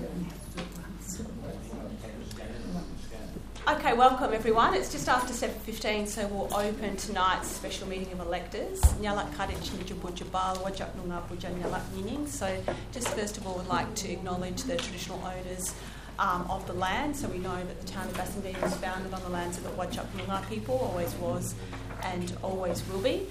Okay, welcome everyone. It's just after 7:15, so we'll open tonight's special meeting of electors. So just first of all, we'd like to acknowledge the traditional owners of the land. So we know that the town of Bassendean was founded on the lands of the Whadjuk Noongar people, always was and always will be.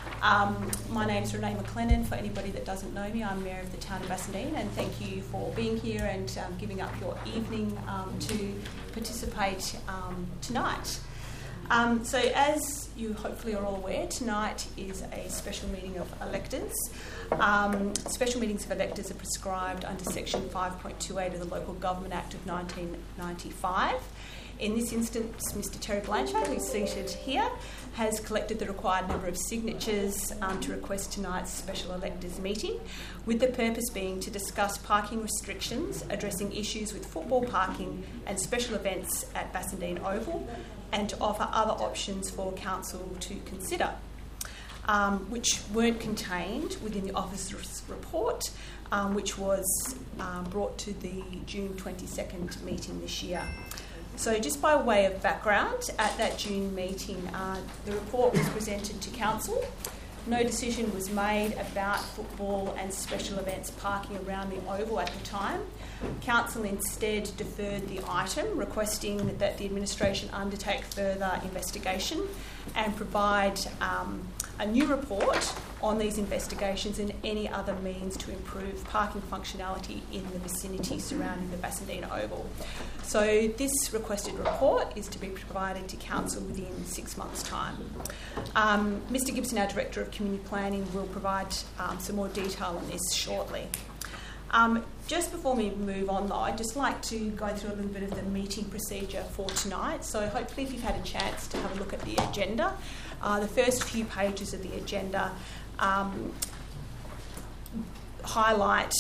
My name's Renee McLennan. For anybody that doesn't know me, I'm Mayor of the town of Bassendean, and thank you for being here and giving up your evening to participate tonight. So as you hopefully are all aware, tonight is a special meeting of electors. Special meetings of electors are prescribed under Section 5.28 of the Local Government Act of 1995. In this instance, Mr Terry Blanchard, who's seated here, has collected the required number of signatures to request tonight's special electors meeting, with the purpose being to discuss parking restrictions, addressing issues with football parking and special events at Bassendean Oval, and to offer other options for council to consider, which weren't contained within the officer's report, which was brought to the June 22nd meeting this year. So just by way of background, at that June meeting, the report was presented to council. No decision was made about football and special events parking around the Oval at the time. Council instead deferred the item, requesting that the administration undertake further investigation and provide a new report on these investigations and any other means to improve parking functionality in the vicinity surrounding the Bassendean Oval. So this requested report is to be provided to council within 6 months' time. Mr Gibson, our Director of Community Planning, will provide some more detail on this shortly. Just before we move on though, I'd just like to go through a little bit of the meeting procedure for tonight. So hopefully if you've had a chance to have a look at the agenda, the first few pages of the agenda highlight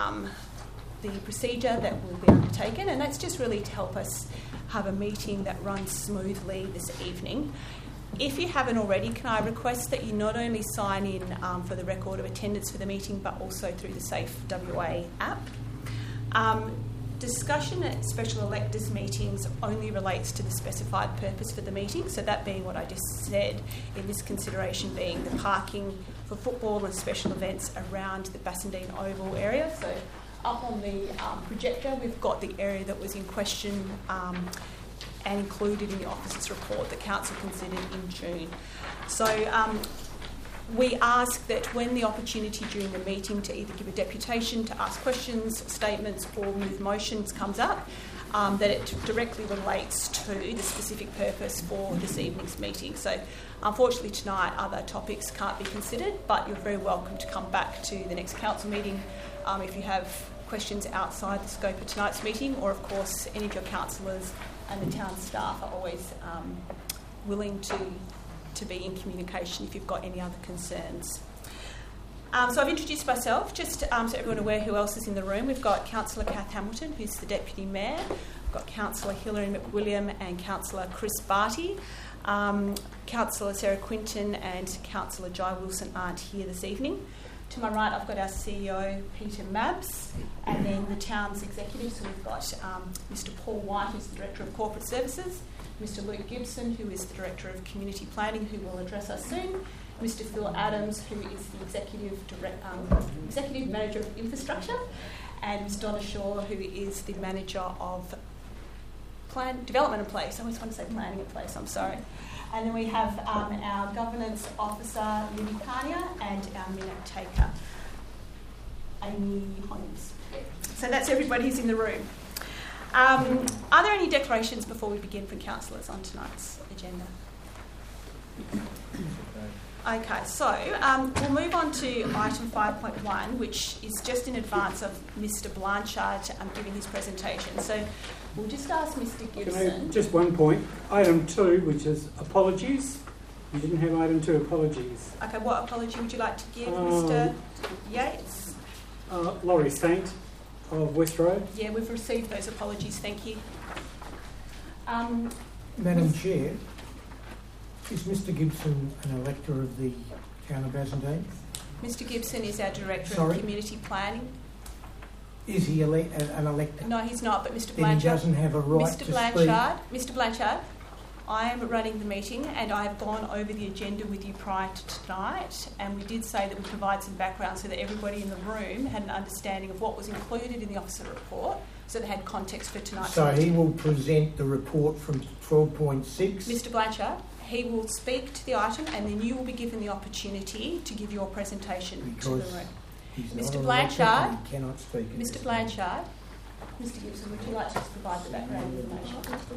the procedure that will be undertaken, and that's just really to help us have a meeting that runs smoothly this evening. If you haven't already, can I request that you not only sign in for the record of attendance for the meeting, but also through the Safe WA app. Discussion at special electors meetings only relates to the specified purpose for the meeting, so that being what I just said, in this consideration being the parking for football and special events around the Bassendean Oval area. So up on the projector, we've got the area that was in question and included in the officer's report that council considered in June. So we ask that when the opportunity during the meeting to either give a deputation, to ask questions, statements or move motions comes up, that it directly relates to the specific purpose for this evening's meeting. So unfortunately tonight other topics can't be considered, but you're very welcome to come back to the next council meeting if you have questions outside the scope of tonight's meeting, or of course any of your councillors and the town staff are always willing to be in communication if you've got any other concerns. So I've introduced myself, just so everyone aware who else is in the room. We've got Councillor Kath Hamilton, who's the Deputy Mayor. We've got Councillor Hilary McWilliam and Councillor Chris Barty. Councillor Sarah Quinton and Councillor Jai Wilson aren't here this evening. To my right, I've got our CEO, Peter Mabbs, and then the town's executives. So we've got Mr Paul White, who's the Director of Corporate Services, Mr Luke Gibson, who is the Director of Community Planning, who will address us soon, Mr Phil Adams, who is the Executive Manager of Infrastructure, and Ms Donna Shaw, who is the Manager of Development and Place. I always want to say Planning and Place, I'm sorry. And then we have our Governance Officer, Libby Kania, and our Minute Taker, Amy Holmes. So that's everybody who's in the room. Are there any declarations before we begin from councillors on tonight's agenda? Okay, so we'll move on to item 5.1, which is just in advance of Mr Blanchard giving his presentation. So we'll just ask Mr Gibson. Just one point. Item 2, which is apologies. You didn't have item 2, apologies. Okay, what apology would you like to give, Mr Yates? Laurie Saint of West Road. Yeah, we've received those apologies, thank you. Madam Chair, is Mr Gibson an elector of the town of Bassendean? Mr Gibson is our Director of Community Planning. Is he an elector? No, he's not, but Mr Then Blanchard... he doesn't have a right to speak. Mr Blanchard, I am running the meeting and I have gone over the agenda with you prior to tonight, and we did say that we provide some background so that everybody in the room had an understanding of what was included in the officer report, so they had context for tonight's So meeting. he will present the report from 12.6. Mr Blanchard, he will speak to the item and then you will be given the opportunity to give your presentation to the room. He's Mr. not Blanchard, he cannot speak. Mr Blanchard, Mr Gibson, would you like to just provide the background information?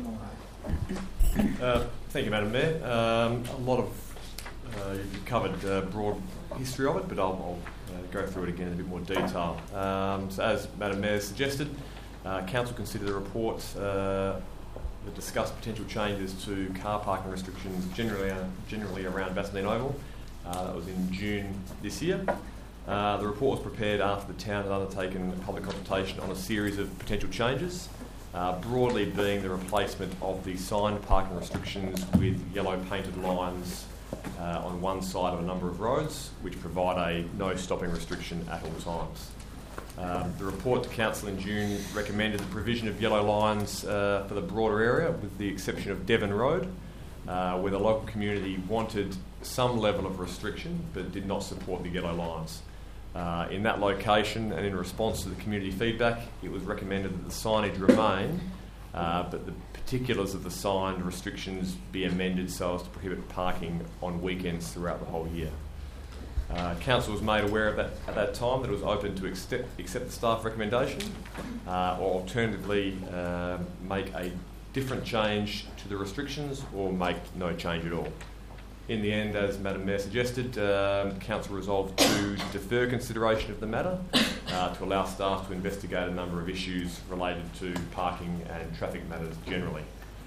Thank you, Madam Mayor. A lot of you've covered broad history of it, but I'll go through it again in a bit more detail. So, as Madam Mayor suggested, Council considered the report that discussed potential changes to car parking restrictions generally around Bassendean Oval. That was in June this year. The report was prepared after the town had undertaken a public consultation on a series of potential changes, broadly being the replacement of the signed parking restrictions with yellow painted lines on one side of a number of roads, which provide a no stopping restriction at all times. The report to Council in June recommended the provision of yellow lines for the broader area, with the exception of Devon Road, where the local community wanted some level of restriction but did not support the yellow lines. In that location, and in response to the community feedback, it was recommended that the signage remain, but the particulars of the signed restrictions be amended so as to prohibit parking on weekends throughout the whole year. Council was made aware of that at that time, that it was open to accept the staff recommendation, or alternatively make a different change to the restrictions or make no change at all. In the end, as Madam Mayor suggested, Council resolved to defer consideration of the matter to allow staff to investigate a number of issues related to parking and traffic matters generally.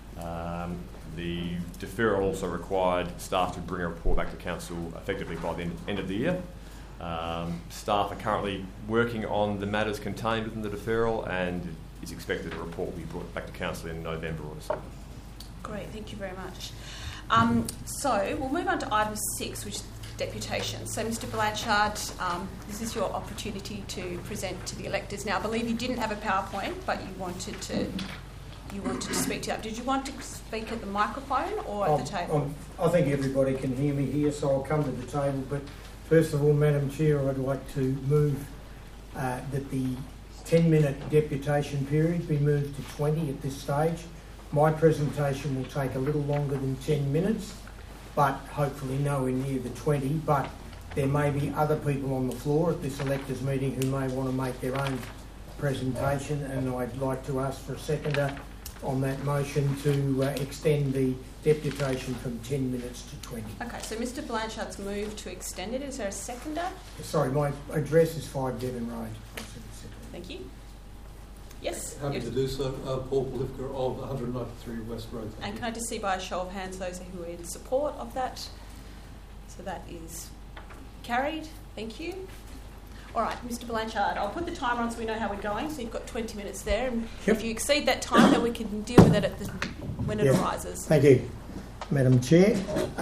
The deferral also required staff to bring a report back to Council effectively by the end of the year. Staff are currently working on the matters contained within the deferral, and it's expected a report will be brought back to Council in November or so. Great, thank you very much. So we'll move on to item 6, which is deputation. So Mr Blanchard, this is your opportunity to present to the electors. Now I believe you didn't have a PowerPoint, but you wanted to speak to that. Did you want to speak at the microphone or at the table? I think everybody can hear me here, so I'll come to the table. But first of all, Madam Chair, I'd like to move that the 10-minute deputation period be moved to 20 at this stage. My presentation will take a little longer than 10 minutes, but hopefully nowhere near the 20. But there may be other people on the floor at this electors meeting who may want to make their own presentation, and I'd like to ask for a seconder on that motion to extend the deputation from 10 minutes to 20. Okay, so Mr Blanchard's moved to extend it. Is there a seconder? Sorry, my address is 5 Devon Road. Thank you. Yes? Happy to do so. Paul Polifka of 193 West Road. And can I just see by a show of hands those who are in support of that? So that is carried. Thank you. All right, Mr Blanchard, I'll put the timer on so we know how we're going. So you've got 20 minutes there. And if you exceed that time, then we can deal with it when it arises. Thank you, Madam Chair.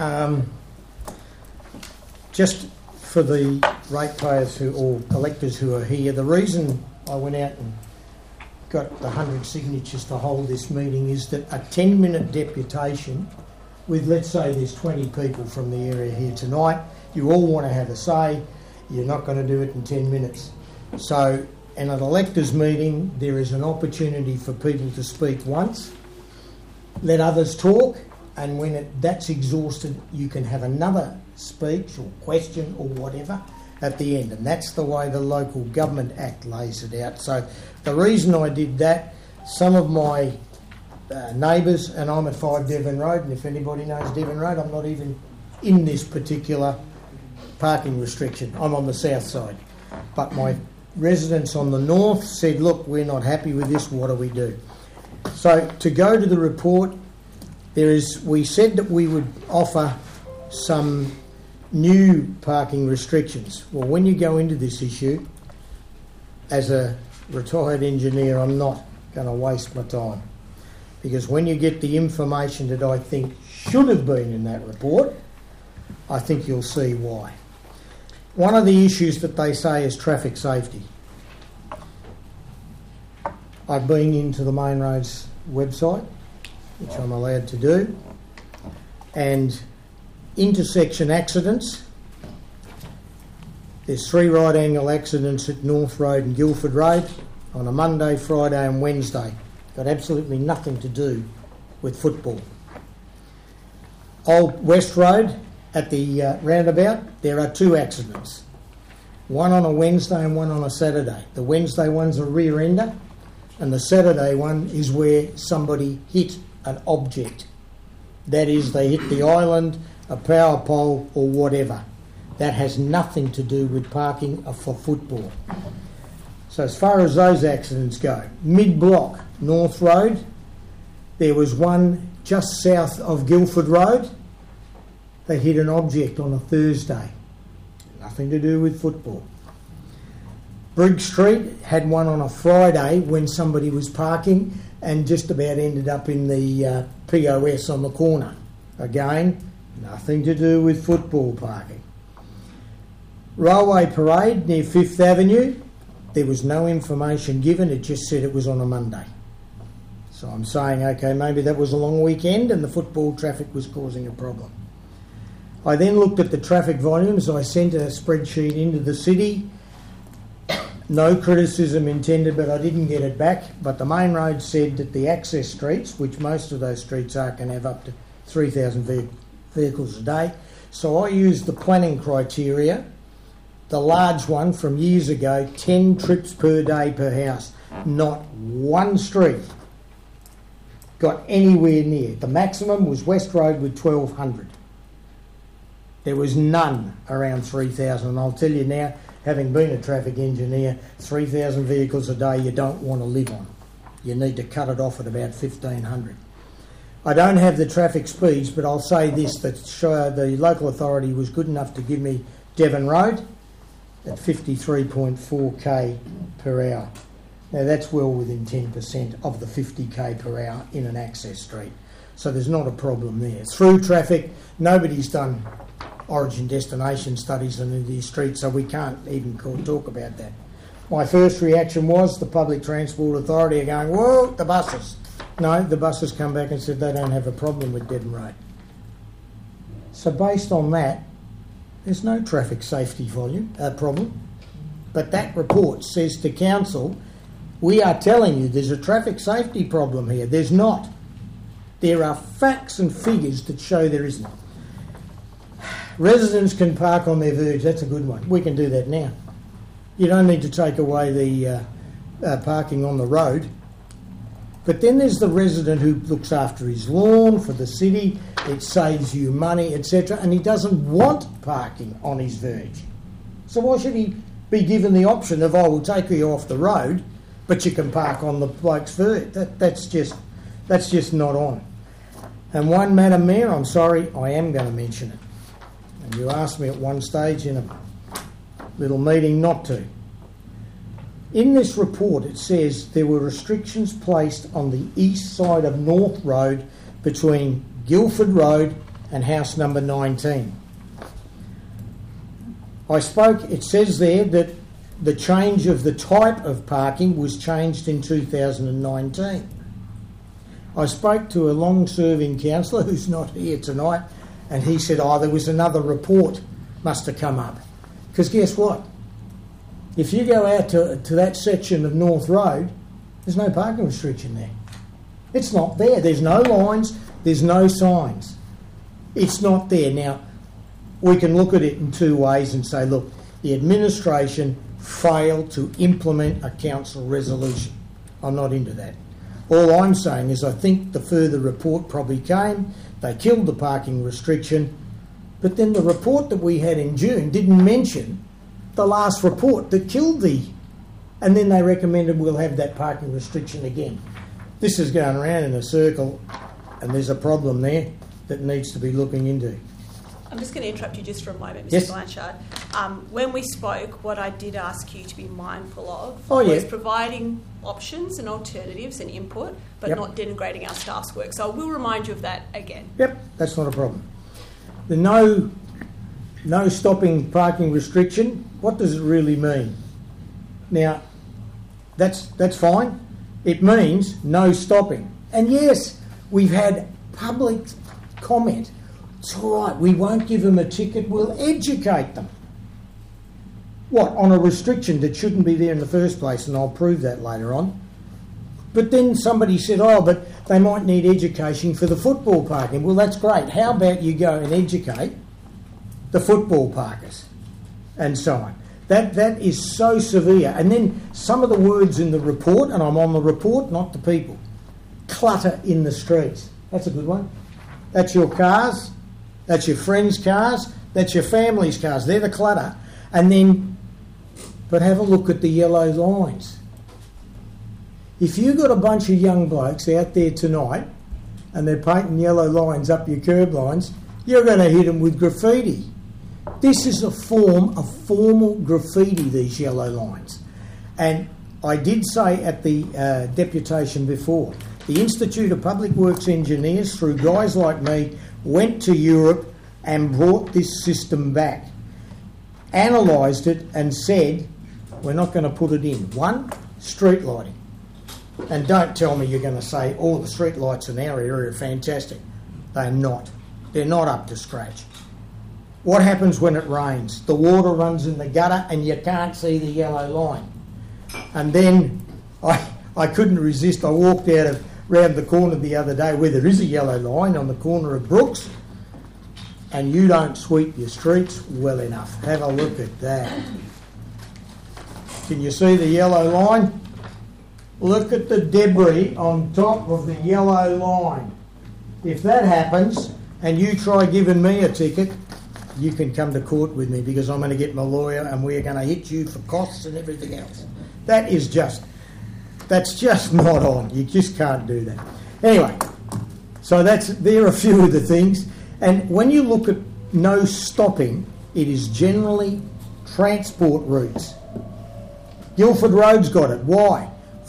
Just for the ratepayers or electors who are here, the reason I went out and got the 100 signatures to hold this meeting is that a 10-minute deputation with, let's say there's 20 people from the area here tonight, you all want to have a say, you're not going to do it in 10 minutes. So, in an electors meeting, there is an opportunity for people to speak once, let others talk, and when that's exhausted, you can have another speech or question or whatever at the end. And that's the way the Local Government Act lays it out. So the reason I did that, some of my neighbours, and I'm at 5 Devon Road, and if anybody knows Devon Road, I'm not even in this particular parking restriction. I'm on the south side. But my residents on the north said, look, we're not happy with this, what do we do? So to go to the report, we said that we would offer some new parking restrictions. Well, when you go into this issue, as a retired engineer, I'm not going to waste my time, because when you get the information that I think should have been in that report, I think you'll see why. One of the issues that they say is traffic safety. I've been into the Main Roads website, which I'm allowed to do, and intersection accidents. There's 3 right angle accidents at North Road and Guildford Road on a Monday, Friday and Wednesday. Got absolutely nothing to do with football. Old West Road at the roundabout, there are 2 accidents. One on a Wednesday and one on a Saturday. The Wednesday one's a rear ender and the Saturday one is where somebody hit an object. That is, they hit the island, a power pole or whatever. That has nothing to do with parking for football. So as far as those accidents go, mid-block, North Road, there was one just south of Guildford Road. They hit an object on a Thursday. Nothing to do with football. Briggs Street had one on a Friday when somebody was parking and just about ended up in the POS on the corner. Again, nothing to do with football parking. Railway Parade near 5th Avenue, there was no information given, it just said it was on a Monday. So I'm saying, okay, maybe that was a long weekend and the football traffic was causing a problem. I then looked at the traffic volumes. I sent a spreadsheet into the city. No criticism intended, but I didn't get it back. But the Main Road said that the access streets, which most of those streets are, can have up to 3,000 vehicles a day. So I used the planning criteria, the large one from years ago, 10 trips per day per house. Not one street got anywhere near. The maximum was West Road with 1,200. There was none around 3,000. And I'll tell you now, having been a traffic engineer, 3,000 vehicles a day you don't want to live on. You need to cut it off at about 1,500. I don't have the traffic speeds, but I'll say this, that the local authority was good enough to give me Devon Road at 53.4k per hour. Now that's well within 10% of the 50k per hour in an access street. So there's not a problem there. Through traffic, nobody's done origin destination studies in these streets, so we can't even talk about that. My first reaction was the Public Transport Authority are going, whoa, the buses. No, the buses come back and said they don't have a problem with Devon Road. So based on that, there's no traffic safety problem. But that report says to council, we are telling you there's a traffic safety problem here. There's not. There are facts and figures that show there isn't. Residents can park on their verge. That's a good one. We can do that now. You don't need to take away the parking on the road. But then there's the resident who looks after his lawn for the city. It saves you money, etc. And he doesn't want parking on his verge. So why should he be given the option of, oh, we'll take you off the road, but you can park on the bloke's verge? That's just not on. And one, Madam Mayor, I'm sorry, I am going to mention it. And you asked me at one stage in a little meeting not to. In this report it says there were restrictions placed on the east side of North Road between Guildford Road and house number 19. It says there that the change of the type of parking was changed in 2019. I spoke to a long-serving councillor who's not here tonight, and he said, there was another report must have come up. Because guess what? If you go out to that section of North Road, there's no parking restriction there. It's not there. There's no lines. There's no signs. It's not there. Now, we can look at it in two ways and say, look, the administration failed to implement a council resolution. I'm not into that. All I'm saying is I think the further report probably came, they killed the parking restriction, but then the report that we had in June didn't mention the last report that killed and then they recommended we'll have that parking restriction again. This is going around in a circle and there's a problem there that needs to be looking into. I'm just going to interrupt you just for a moment, Mr. Yes. Blanchard. When we spoke, what I did ask you to be mindful of Oh, yeah. was providing options and alternatives and input, but Yep. not denigrating our staff's work. So I will remind you of that again. Yep, that's not a problem. The no stopping parking restriction, what does it really mean? Now, that's fine. It means no stopping. And yes, we've had public comment. It's all right, we won't give them a ticket, we'll educate them. What, on a restriction that shouldn't be there in the first place, and I'll prove that later on. But then somebody said, oh, but they might need education for the football parking. Well, that's great. How about you go and educate the football parkers and so on? That is so severe. And then some of the words in the report, and I'm on the report, not the people. Clutter in the streets. That's a good one. That's your cars. That's your friends' cars. That's your family's cars. They're the clutter. And then, but have a look at the yellow lines. If you've got a bunch of young blokes out there tonight and they're painting yellow lines up your curb lines, you're going to hit them with graffiti. This is a form of formal graffiti, these yellow lines. And I did say at the deputation before, the Institute of Public Works Engineers, through guys like me, went to Europe and brought this system back, analysed it and said, we're not going to put it in. One, street lighting. And don't tell me you're going to say, oh, the street lights in our area are fantastic. They're not. They're not up to scratch. What happens when it rains? The water runs in the gutter and you can't see the yellow line. And then I couldn't resist. I walked out round the corner the other day where there is a yellow line on the corner of Brooks, and you don't sweep your streets well enough. Have a look at that. Can you see the yellow line? Look at the debris on top of the yellow line. If that happens and you try giving me a ticket, you can come to court with me because I'm going to get my lawyer and we're going to hit you for costs and everything else. That's just not on. You just can't do that. Anyway, so there are a few of the things. And when you look at no stopping, it is generally transport routes. Guildford Road's got it. Why?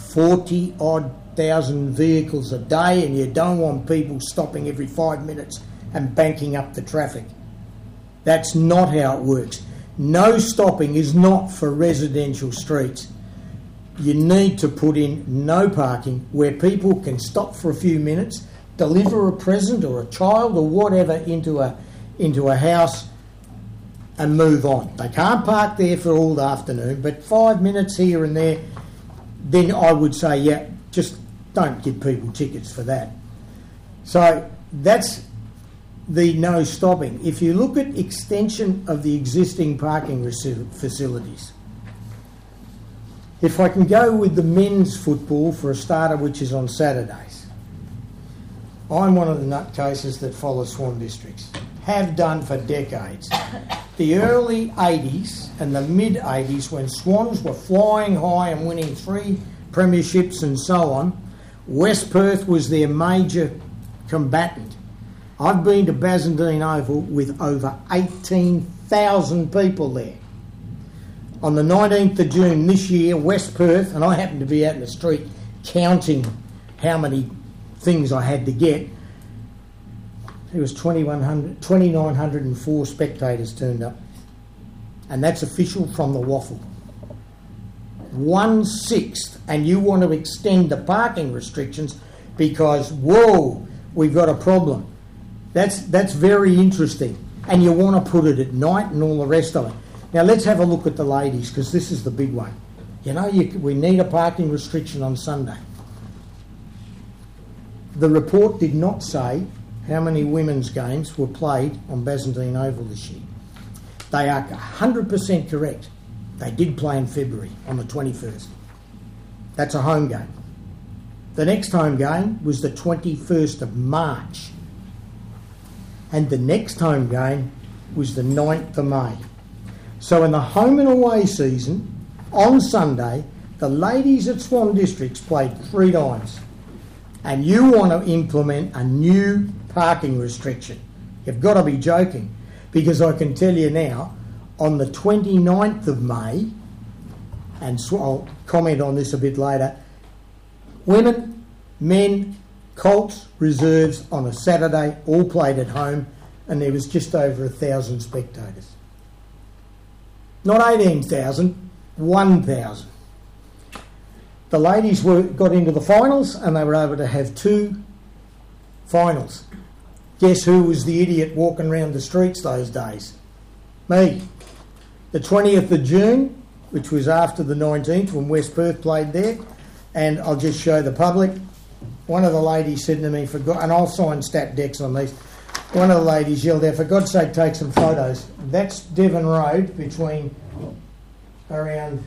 40,000 vehicles a day, and you don't want people stopping every 5 minutes and banking up the traffic. That's not how it works. No stopping is not for residential streets. You need to put in no parking where people can stop for a few minutes, deliver a present or a child or whatever into a house and move on. They can't park there for all the afternoon, but 5 minutes here and there, then I would say, yeah, just don't give people tickets for that. So that's the no stopping. If you look at extension of the existing parking facilities, if I can go with the men's football for a starter, which is on Saturdays, I'm one of the nutcases that follow Swan Districts. Have done for decades. The early 80s and the mid-80s, when Swans were flying high and winning 3 premierships and so on, West Perth was their major combatant. I've been to Bassendean Oval with over 18,000 people there. On the 19th of June this year, West Perth, and I happened to be out in the street counting how things I had to get. There was 2,904 spectators turned up. And that's official from the Waffle. 1/6, and you want to extend the parking restrictions because, whoa, we've got a problem. That's very interesting. And you want to put it at night and all the rest of it. Now let's have a look at the ladies, because this is the big one. You know, we need a parking restriction on Sunday. The report did not say how many women's games were played on Bassendean Oval this year. They are 100% correct. They did play in February on the 21st. That's a home game. The next home game was the 21st of March. And the next home game was the 9th of May. So in the home and away season, on Sunday, the ladies at Swan Districts played 3 times. And you want to implement a new parking restriction. You've got to be joking, because I can tell you now, on the 29th of May, and I'll comment on this a bit later, women, men, Colts, reserves on a Saturday, all played at home, and there was just over 1,000 spectators. Not 18,000, 1,000. The ladies got into the finals and they were able to have 2 finals. Guess who was the idiot walking around the streets those days? Me. The 20th of June, which was after the 19th when West Perth played there, and I'll just show the public. One of the ladies said to me, and I'll sign stat decks on these, one of the ladies yelled out, for God's sake, take some photos. That's Devon Road between around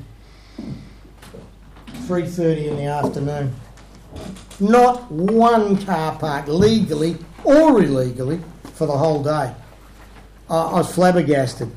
3:30 in the afternoon. Not one car parked legally or illegally for the whole day. I was flabbergasted.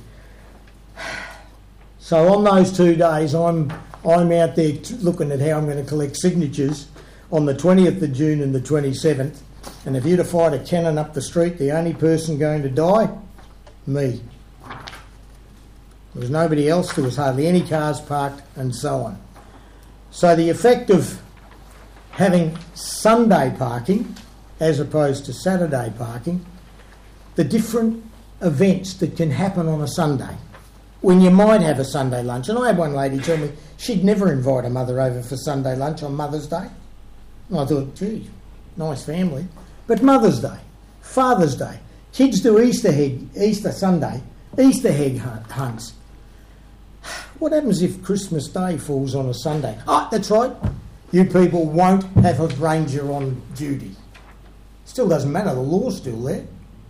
So on those 2 days, I'm out there looking at how I'm going to collect signatures on the 20th of June and the 27th. And if you'd have fired a cannon up the street, the only person going to die, me. There was nobody else. There was hardly any cars parked, and so on. So the effect of having Sunday parking as opposed to Saturday parking, the different events that can happen on a Sunday when you might have a Sunday lunch. And I had one lady tell me she'd never invite her mother over for Sunday lunch on Mother's Day. And I thought, gee, nice family. But Mother's Day, Father's Day, kids do Easter Sunday, Easter egg hunts. What happens if Christmas Day falls on a Sunday? Oh, that's right. You people won't have a ranger on duty. Still doesn't matter, the law's still there.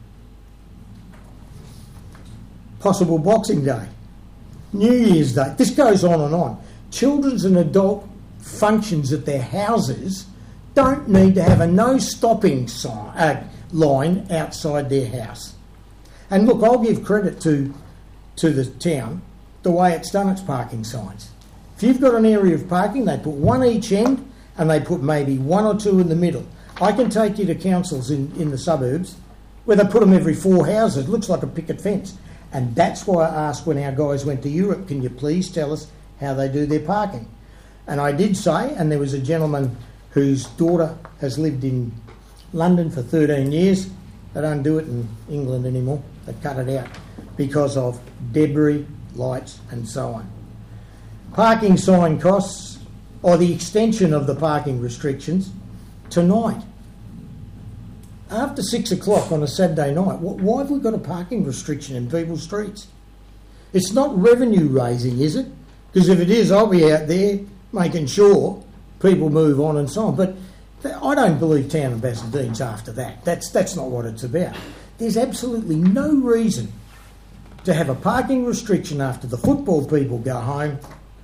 Possible Boxing Day, New Year's Day. This goes on and on. Children's and adult functions at their houses don't need to have a no stopping line outside their house. And look, I'll give credit to the town, the way it's done its parking signs. If you've got an area of parking, they put one each end and they put maybe 1 or 2 in the middle. I can take you to councils in the suburbs where they put them every 4 houses. It looks like a picket fence. And that's why I asked when our guys went to Europe, can you please tell us how they do their parking? And I did say, and there was a gentleman whose daughter has lived in London for 13 years. They don't do it in England anymore. They cut it out because of debris, lights and so on. Parking sign costs, or the extension of the parking restrictions, tonight. After 6 o'clock on a Saturday night, why have we got a parking restriction in people's streets? It's not revenue raising, is it? Because if it is, I'll be out there making sure people move on and so on. But I don't believe Town of Bassendean's after that. That's not what it's about. There's absolutely no reason to have a parking restriction after the football people go home.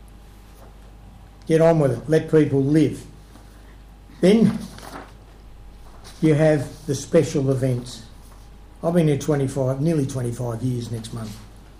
Get on with it. Let people live. Then you have the special events. I've been here nearly 25 years next month.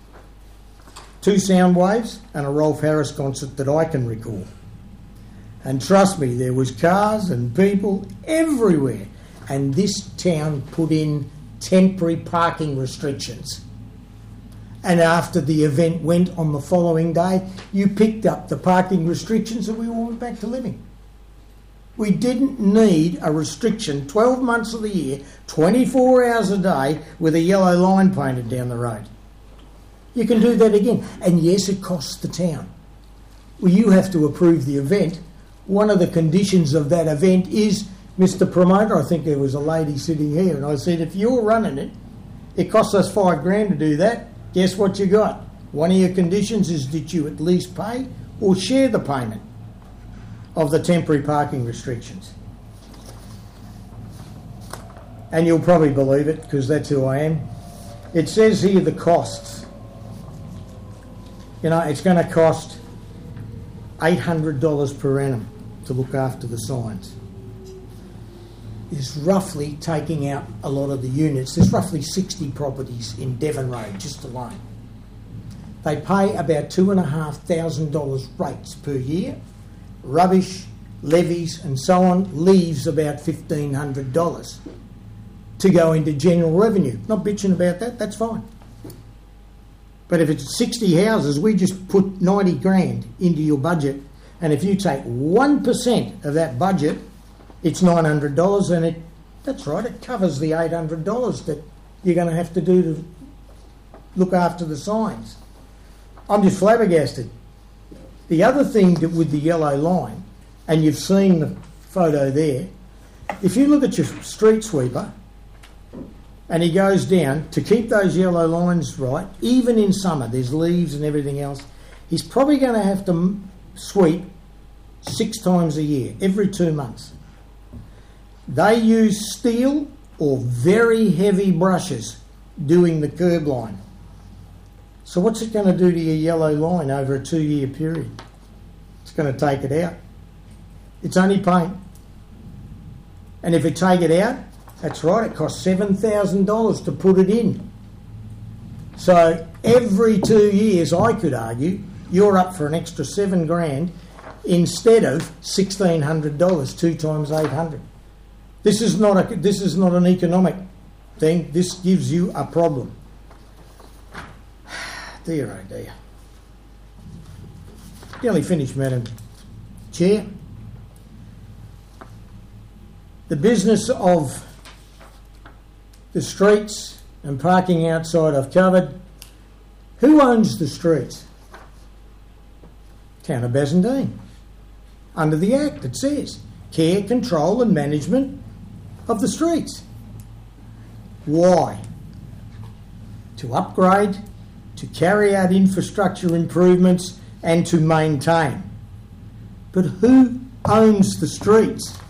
2 sound waves and a Rolf Harris concert that I can recall. And trust me, there was cars and people everywhere. And this town put in temporary parking restrictions. And after the event went on the following day, you picked up the parking restrictions and we all went back to living. We didn't need a restriction 12 months of the year, 24 hours a day, with a yellow line painted down the road. You can do that again. And yes, it costs the town. Well, you have to approve the event. One of the conditions of that event is, Mr. Promoter, I think there was a lady sitting here, and I said, if you're running it, it costs us $5,000 to do that. Guess what you got? One of your conditions is that you at least pay or share the payment of the temporary parking restrictions. And you'll probably believe it because that's who I am. It says here the costs. You know, it's going to cost $800 per annum to look after the signs. Is roughly taking out a lot of the units. There's roughly 60 properties in Devon Road just alone. They pay about $2,500 rates per year. Rubbish, levies and so on leaves about $1,500 to go into general revenue. Not bitching about that, that's fine. But if it's 60 houses, we just put $90,000 into your budget, and if you take 1% of that budget, it's $900, and that's right, it covers the $800 that you're going to have to do to look after the signs. I'm just flabbergasted. The other thing that with the yellow line, and you've seen the photo there. If you look at your street sweeper and he goes down, to keep those yellow lines right, even in summer, there's leaves and everything else, he's probably going to have to sweep 6 times a year, every 2 months. They use steel or very heavy brushes doing the curb line. So what's it going to do to your yellow line over a 2-year period? It's going to take it out. It's only paint. And if you take it out, that's right, it costs $7,000 to put it in. So every 2 years, I could argue, you're up for an extra $7,000 instead of $1,600, 2 times $800. This is not an economic thing. This gives you a problem. Dear, oh dear. Nearly finished, Madam Chair. The business of the streets and parking outside I've covered. Who owns the streets? Town of Bassendean. Under the Act it says care, control and management of the streets. Why? To upgrade, to carry out infrastructure improvements and to maintain. But who owns the streets?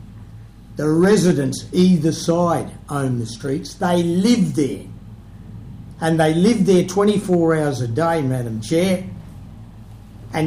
The residents either side own the streets. They live there. And they live there 24 hours a day, Madam Chair. And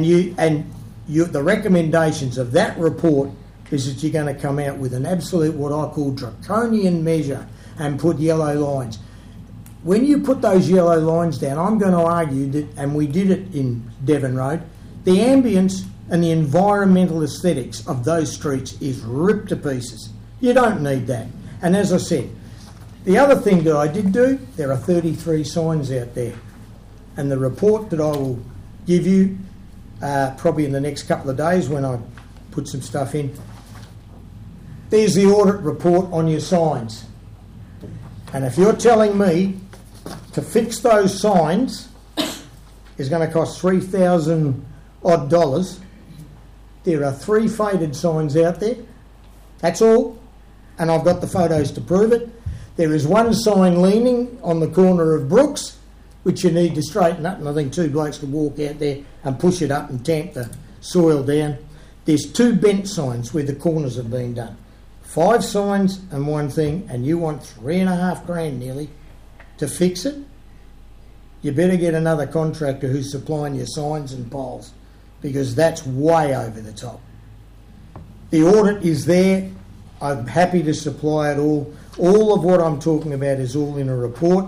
the recommendations of that report is that you're going to come out with an absolute, what I call draconian measure, and put yellow lines. When you put those yellow lines down, I'm going to argue that, and we did it in Devon Road, the ambience and the environmental aesthetics of those streets is ripped to pieces. You don't need that. And as I said, the other thing that I did do, there are 33 signs out there. And the report that I will give you probably in the next couple of days when I put some stuff in, there's the audit report on your signs. And if you're telling me to fix those signs is going to cost $3,000 odd, there are 3 faded signs out there. That's all. And I've got the photos to prove it. There is 1 sign leaning on the corner of Brooks, which you need to straighten up, and I think 2 blokes can walk out there and push it up and tamp the soil down. There's 2 bent signs where the corners have been done. 5 signs and 1 thing, and you want $3,500 nearly to fix it? You better get another contractor who's supplying your signs and poles, because that's way over the top. The audit is there. I'm happy to supply it all. All of what I'm talking about is all in a report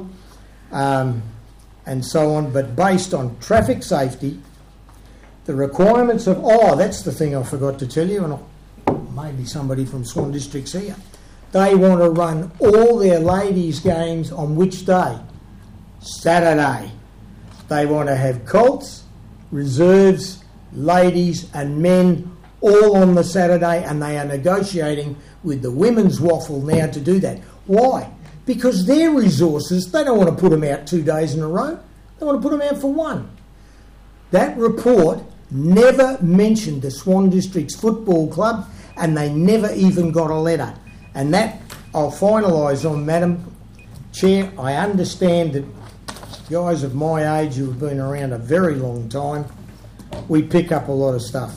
and so on. But based on traffic safety, the requirements of... Oh, that's the thing I forgot to tell you, and maybe somebody from Swan District's here. They want to run all their ladies' games on which day? Saturday. They want to have colts, reserves, ladies and men all on the Saturday, and they are negotiating with the women's waffle now to do that. Why? Because their resources, they don't want to put them out 2 days in a row. They want to put them out for 1. That report never mentioned the Swan District's football club, and they never even got a letter. And that I'll finalise on, Madam Chair. I understand that guys of my age who have been around a very long time, we pick up a lot of stuff.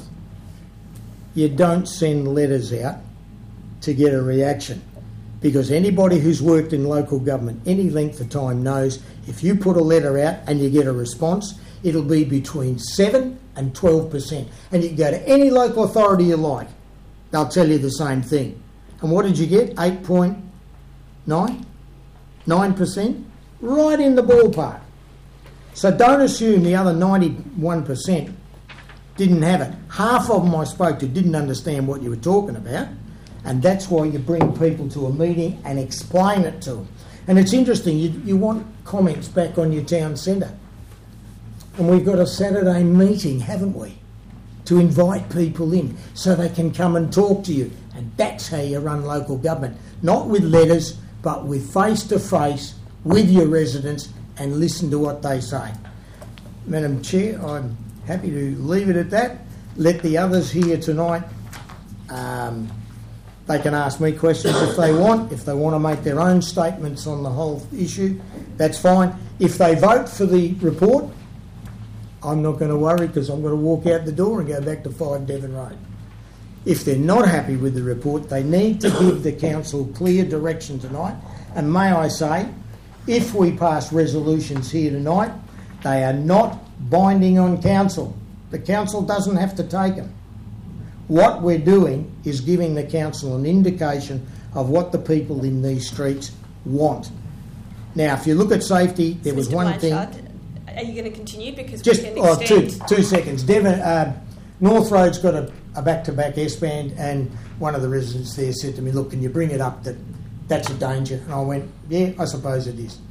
You don't send letters out to get a reaction, because anybody who's worked in local government any length of time knows if you put a letter out and you get a response, it'll be between 7 and 12%. And you can go to any local authority you like, they'll tell you the same thing. And what did you get? 8.9%? 9%? Right in the ballpark. So don't assume the other 91% didn't have it. Half of them I spoke to didn't understand what you were talking about, and that's why you bring people to a meeting and explain it to them. And it's interesting, you want comments back on your town centre. And we've got a Saturday meeting, haven't we, to invite people in so they can come and talk to you. And that's how you run local government. Not with letters, but with face-to-face with your residents and listen to what they say. Madam Chair, I'm happy to leave it at that. Let the others here tonight They can ask me questions if they want. If they want to make their own statements on the whole issue, that's fine. If they vote for the report, I'm not going to worry because I'm going to walk out the door and go back to 5 Devon Road. If they're not happy with the report, they need to give the council clear direction tonight. And may I say, if we pass resolutions here tonight, they are not binding on council. The council doesn't have to take them. What we're doing is giving the council an indication of what the people in these streets want. Now, if you look at safety, there was Mr. one thing... Are you going to continue? Because Just we can extend... two seconds. Devon, North Road's got a back-to-back S-band, and one of the residents there said to me, look, can you bring it up that that's a danger? And I went, yeah, I suppose it is.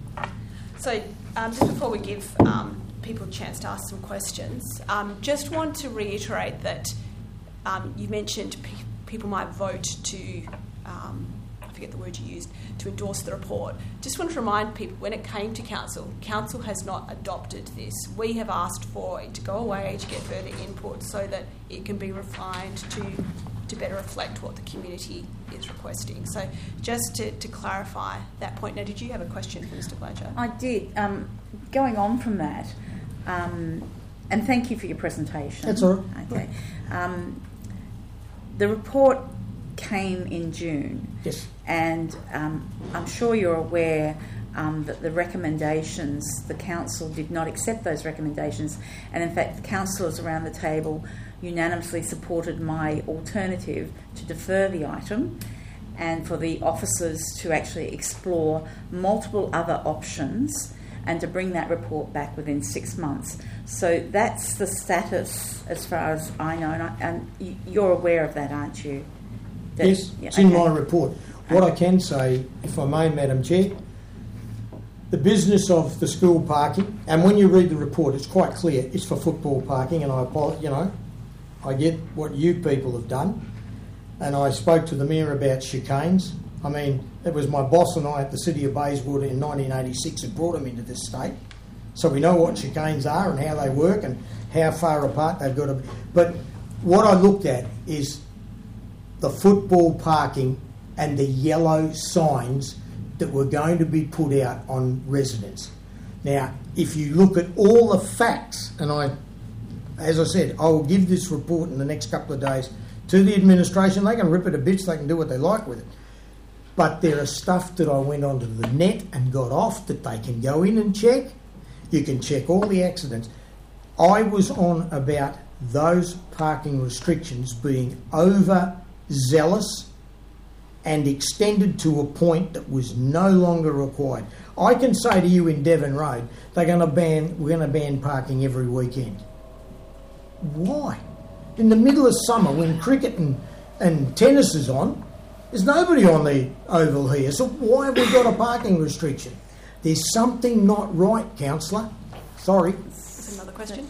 So just before we give people a chance to ask some questions, just want to reiterate that you mentioned people might vote to, I forget the word you used, to endorse the report. Just want to remind people, when it came to council, council has not adopted this. We have asked for it to go away to get further input so that it can be refined to better reflect what the community is requesting. So just to clarify that point. Now, did you have a question for Mr. Blanchard? I did. Going on from that, and thank you for your presentation. That's all right. Okay. The report came in June. Yes. And I'm sure you're aware that the recommendations, the council did not accept those recommendations, and in fact the councillors around the table unanimously supported my alternative to defer the item and for the officers to actually explore multiple other options and to bring that report back within 6 months. So that's the status as far as I know, and you're aware of that, aren't you? Yes, it's in my report. What I can say, if I may, Madam Chair, the business of the school parking, and when you read the report, it's quite clear, it's for football parking, and I get what you people have done, and I spoke to the Mayor about chicanes. I mean, it was my boss and I at the City of Bayswater in 1986 who brought them into this state, so we know what chicanes are and how they work and how far apart they've got to be. But what I looked at is the football parking and the yellow signs that were going to be put out on residents. Now, if you look at all the facts, and as I said, I will give this report in the next couple of days to the administration. They can rip it to bits, they can do what they like with it. But there are stuff that I went onto the net and got off that they can go in and check. You can check all the accidents. I was on about those parking restrictions being overzealous and extended to a point that was no longer required. I can say to you in Devon Road, we're going to ban parking every weekend. Why? In the middle of summer, when cricket and tennis is on, there's nobody on the oval here. So why have we got a parking restriction? There's something not right, councillor. Sorry. That's another question.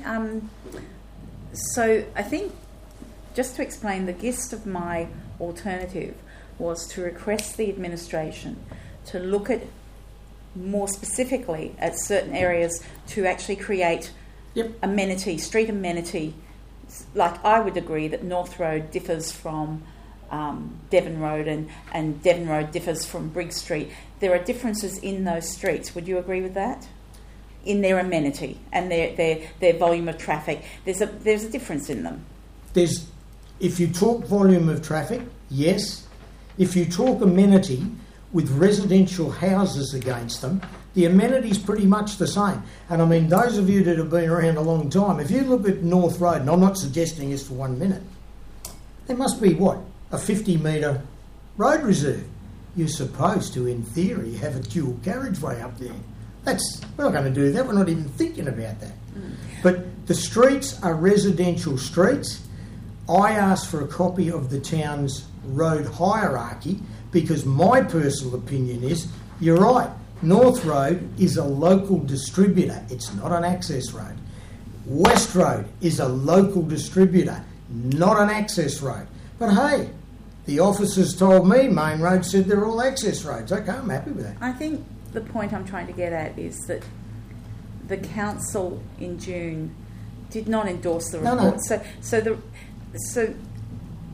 So I think, just to explain, the gist of my alternative was to request the administration to look at more specifically at certain areas to actually create street amenity. Like, I would agree that North Road differs from Devon Road and Devon Road differs from Briggs Street. There are differences in those streets. Would you agree with that? In their amenity and their volume of traffic. There's a difference in them. If you talk volume of traffic, yes. If you talk amenity with residential houses against them, the amenity's pretty much the same. And I mean, those of you that have been around a long time, if you look at North Road, and I'm not suggesting this for 1 minute, there must be, a 50-metre road reserve. You're supposed to, in theory, have a dual carriageway up there. We're not going to do that. We're not even thinking about that. But the streets are residential streets. I asked for a copy of the town's road hierarchy because my personal opinion is, you're right, North Road is a local distributor. It's not an access road. West Road is a local distributor, not an access road. But hey, the officers told me Main Road said they're all access roads. Okay, I'm happy with that. I think the point I'm trying to get at is that the council in June did not endorse the report. No. So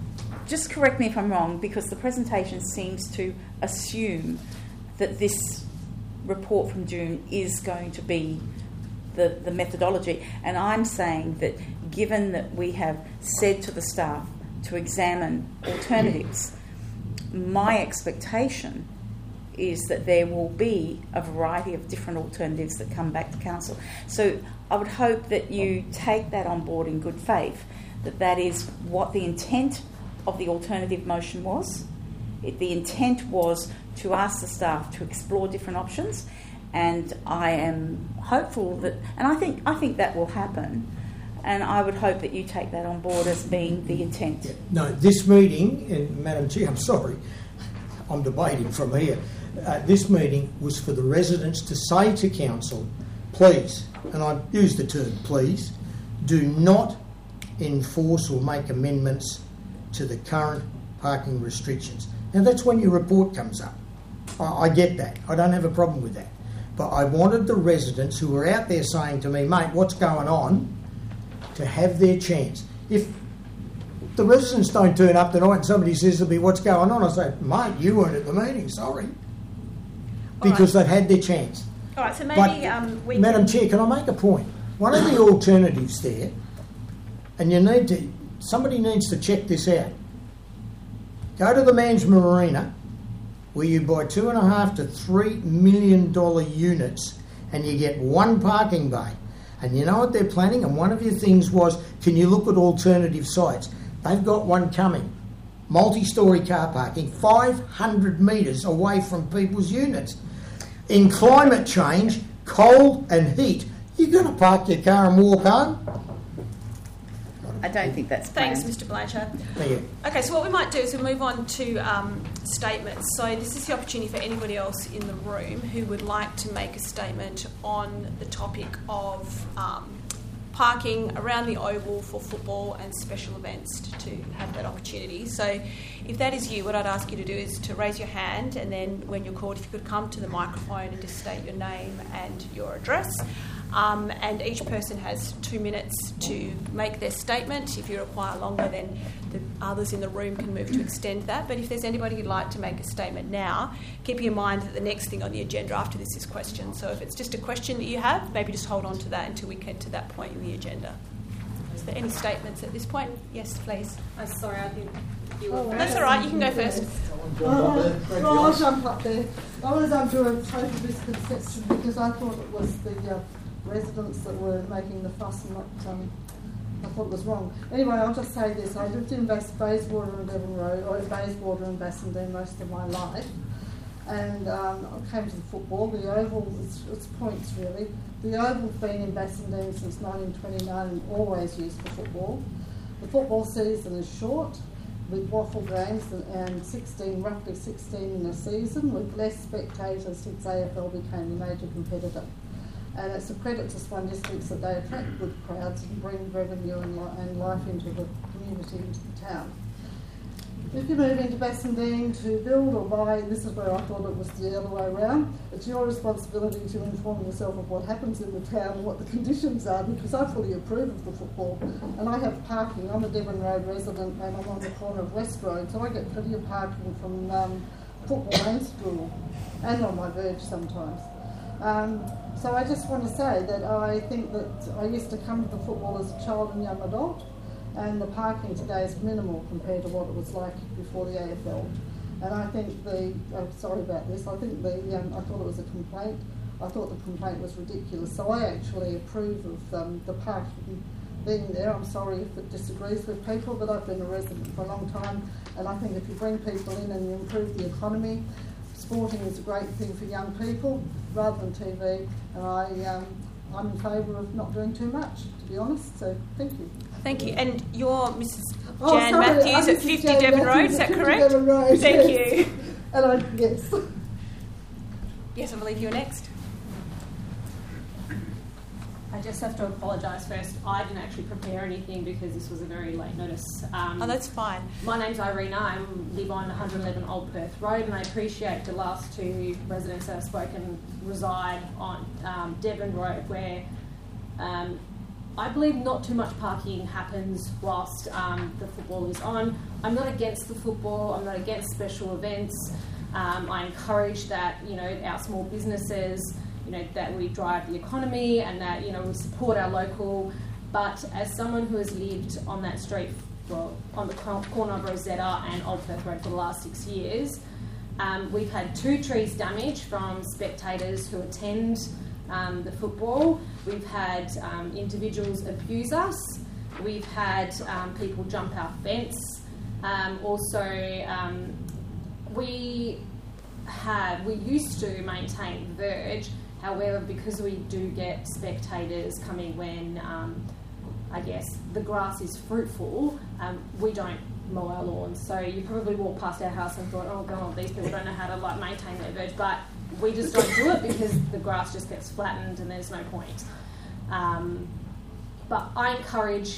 just correct me if I'm wrong, because the presentation seems to assume that this report from June is going to be the methodology. And I'm saying that given that we have said to the staff to examine alternatives, my expectation is that there will be a variety of different alternatives that come back to council. So I would hope that you take that on board in good faith, that is what the intent of the alternative motion was. The intent was to ask the staff to explore different options, and I am hopeful that, and I think that will happen, and I would hope that you take that on board as being the intent. Yeah. No, this meeting, and Madam Chair, I'm sorry, I'm debating from here. This meeting was for the residents to say to council, please, and I use the term please, do not enforce or make amendments to the current parking restrictions. Now that's when your report comes up. I get that. I don't have a problem with that. But I wanted the residents who were out there saying to me, mate, what's going on, to have their chance. If the residents don't turn up tonight and somebody says to me, what's going on, I say, mate, you weren't at the meeting, sorry. Because they've had their chance. All right, so maybe Madam Chair, can I make a point? One of the alternatives there, and somebody needs to check this out. Go to the Mans Marina, where you buy $2.5 to $3 million units, and you get one parking bay. And you know what they're planning? And one of your things was, can you look at alternative sites? They've got one coming. Multi-storey car parking, 500 metres away from people's units. In climate change, cold and heat, you're going to park your car and walk home? I don't think that's planned. Thanks, Mr. Blanchard. Thank you. Okay, so what we might do is we'll move on to statements. So this is the opportunity for anybody else in the room who would like to make a statement on the topic of parking around the Oval for football and special events to have that opportunity. So if that is you, what I'd ask you to do is to raise your hand, and then when you're called, if you could come to the microphone and just state your name and your address. And each person has 2 minutes to make their statement. If you require longer, then the others in the room can move to extend that. But if there's anybody who'd like to make a statement now, keeping in mind that the next thing on the agenda after this is questions. So if it's just a question that you have, maybe just hold on to that until we get to that point in the agenda. Is there any statements at this point? Yes, please. I'm sorry, I think you were first. That's all right, you can go first. I'll jump up there. I was under a total misconception because I thought it was the residents that were making the fuss, and not, I thought it was wrong. Anyway, I'll just say this. I lived in Bayswater and Devon Road, or Bayswater and Bassendean most of my life. And I came to the football. The Oval, it's points really. The Oval's been in Bassendean since 1929 and always used for football. The football season is short, with waffle games and roughly 16 in a season, with less spectators since AFL became a major competitor. And it's a credit to Swan Districts that they attract good crowds and bring revenue and life into the community, into the town. If you move into Bassendean to build or buy, this is where I thought it was the other way around, it's your responsibility to inform yourself of what happens in the town and what the conditions are, because I fully approve of the football. And I have parking. I'm a Devon Road resident and I'm on the corner of West Road, so I get plenty of parking from football and school, and on my verge sometimes. So I just want to say that I think that I used to come to the football as a child and young adult, and the parking today is minimal compared to what it was like before the AFL. And I think sorry about this, I think I thought it was a complaint. I thought the complaint was ridiculous. So I actually approve of the parking being there. I'm sorry if it disagrees with people, but I've been a resident for a long time, and I think if you bring people in and you improve the economy, sporting is a great thing for young people rather than TV, and I'm in favour of not doing too much, to be honest, so thank you. Thank you. And you're Mrs. Jan Matthews at 50 Devon Road, is that correct? Devon Road, thank yes. you. And yes. Yes, I believe you're next. I just have to apologise first. I didn't actually prepare anything because this was a very late notice. Oh, that's fine. My name's Irina. I live on 111 Old Perth Road, and I appreciate the last two residents that have spoken reside on Devon Road, where I believe not too much parking happens whilst the football is on. I'm not against the football. I'm not against special events. I encourage that, our small businesses, that we drive the economy and that, we support our local. But as someone who has lived on that street, on the corner of Rosetta and Old Perth Road for the last 6 years, we've had 2 trees damaged from spectators who attend the football. We've had individuals abuse us. We've had people jump our fence. We used to maintain the verge. However, because we do get spectators coming when, the grass is fruitful, we don't mow our lawns. So you probably walk past our house and thought, oh God, these people don't know how to maintain their verge. But we just don't do it because the grass just gets flattened and there's no point. But I encourage,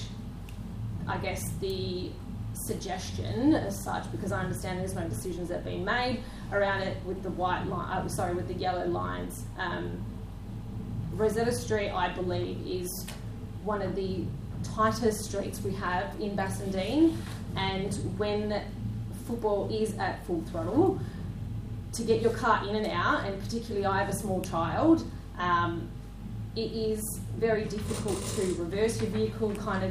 the suggestion as such, because I understand there's no decisions that have been made around it with the with the yellow lines. Rosetta Street, I believe, is one of the tightest streets we have in Bassendean, and when football is at full throttle, to get your car in and out, and particularly I have a small child, it is very difficult to reverse your vehicle,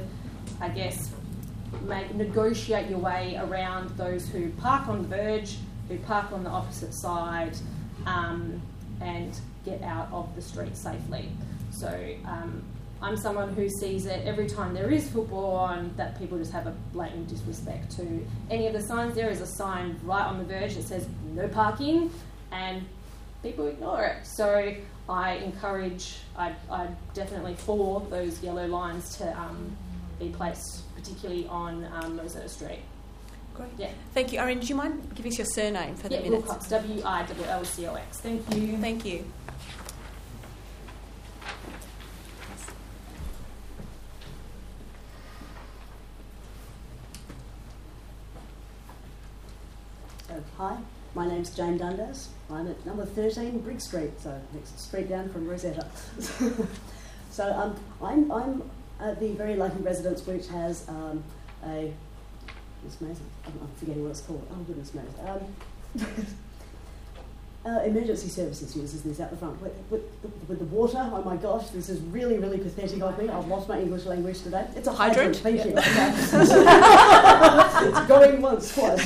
negotiate your way around those who park on the verge, who park on the opposite side, and get out of the street safely. So I'm someone who sees it every time there is football on, that people just have a blatant disrespect to any of the signs. There is a sign right on the verge that says no parking, and people ignore it. So I'm definitely for those yellow lines to be placed, particularly on Rosetta Street. Great. Yeah. Thank you. Irene, do you mind giving us your surname for the minutes? Wilcox, Willcox. Thank you. Thank you. Hi, my name's Jane Dundas. I'm at number 13 Brigg Street, so next street down from Rosetta. So I'm the very lucky residence which has it's amazing. I'm forgetting what it's called. Oh goodness me. Emergency services uses this out the front with the water. Oh my gosh, this is really, really pathetic of me. I've lost my English language today. It's a hydrant. Thank you. Okay. It's going once, twice.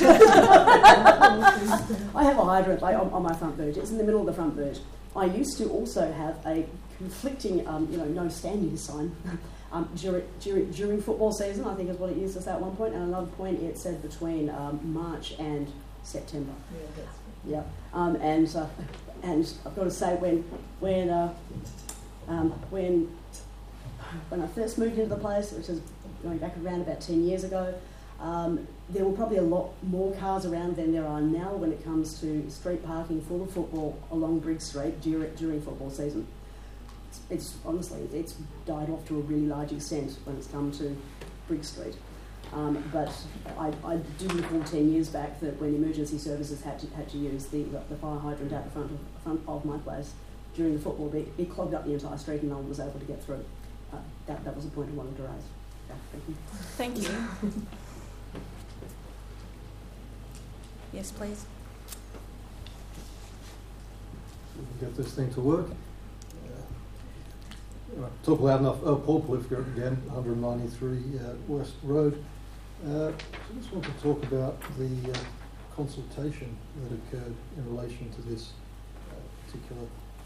I have a hydrant on my front verge. It's in the middle of the front verge. I used to also have a conflicting, no standing sign during football season. I think is what it used to say at one point, and another point it said between March and September. Yeah, and I've got to say when I first moved into the place, which is going back around about 10 years ago, there were probably a lot more cars around than there are now when it comes to street parking for the football along Brigg Street during football season. It's honestly died off to a really large extent when it's come to Brigg Street. But I do recall 10 years back that when emergency services had to use the fire hydrant out the front of my place during the football, it clogged up the entire street and no one was able to get through. That was the point I wanted to raise. Yeah, thank you. Thank you. Yes, please. Get this thing to work. Talk loud enough. Paul Polifka again, 193 West Road. I just want to talk about the consultation that occurred in relation to this particular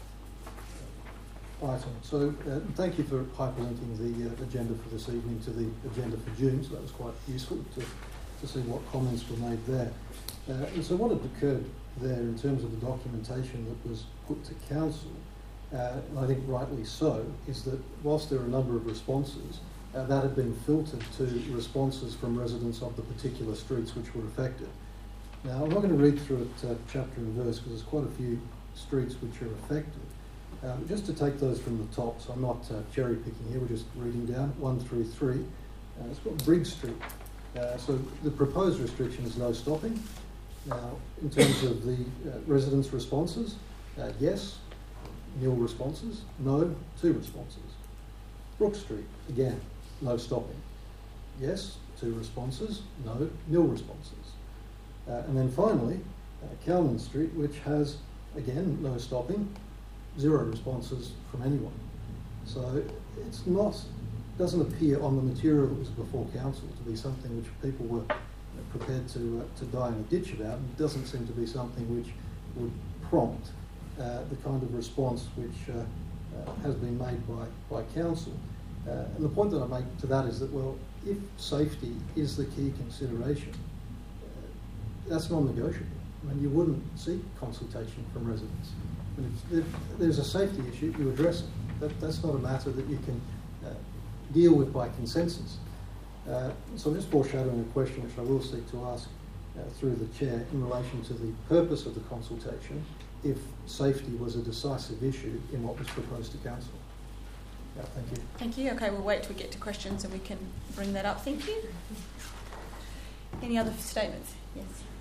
item. So thank you for hyperlinking the agenda for this evening to the agenda for June, so that was quite useful to see what comments were made there. And so what had occurred there in terms of the documentation that was put to council, and I think rightly so, is that whilst there are a number of responses, that had been filtered to responses from residents of the particular streets which were affected. Now, I'm not going to read through it chapter and verse because there's quite a few streets which are affected. Just to take those from the top, so I'm not cherry picking here, we're just reading down 1 through 3. It's got Brigg Street. So the proposed restriction is no stopping. Now, in terms of the residents' responses, yes, nil responses, no, 2 responses. Brook Street, again, no stopping. Yes, 2 responses, no, nil responses. And then finally, Calman Street, which has, again, no stopping, 0 responses from anyone. So it's not, doesn't appear on the material that was before council to be something which people were prepared to die in a ditch about, and it doesn't seem to be something which would prompt the kind of response which has been made by council. And the point that I make to that is that, well, if safety is the key consideration, that's non-negotiable. I mean, you wouldn't seek consultation from residents. And if there's a safety issue, you address it. That's not a matter that you can deal with by consensus. So I'm just foreshadowing a question which I will seek to ask through the chair in relation to the purpose of the consultation, if safety was a decisive issue in what was proposed to council. Yeah, thank you. Thank you. Okay, we'll wait till we get to questions and we can bring that up. Thank you. Any other statements? Yes.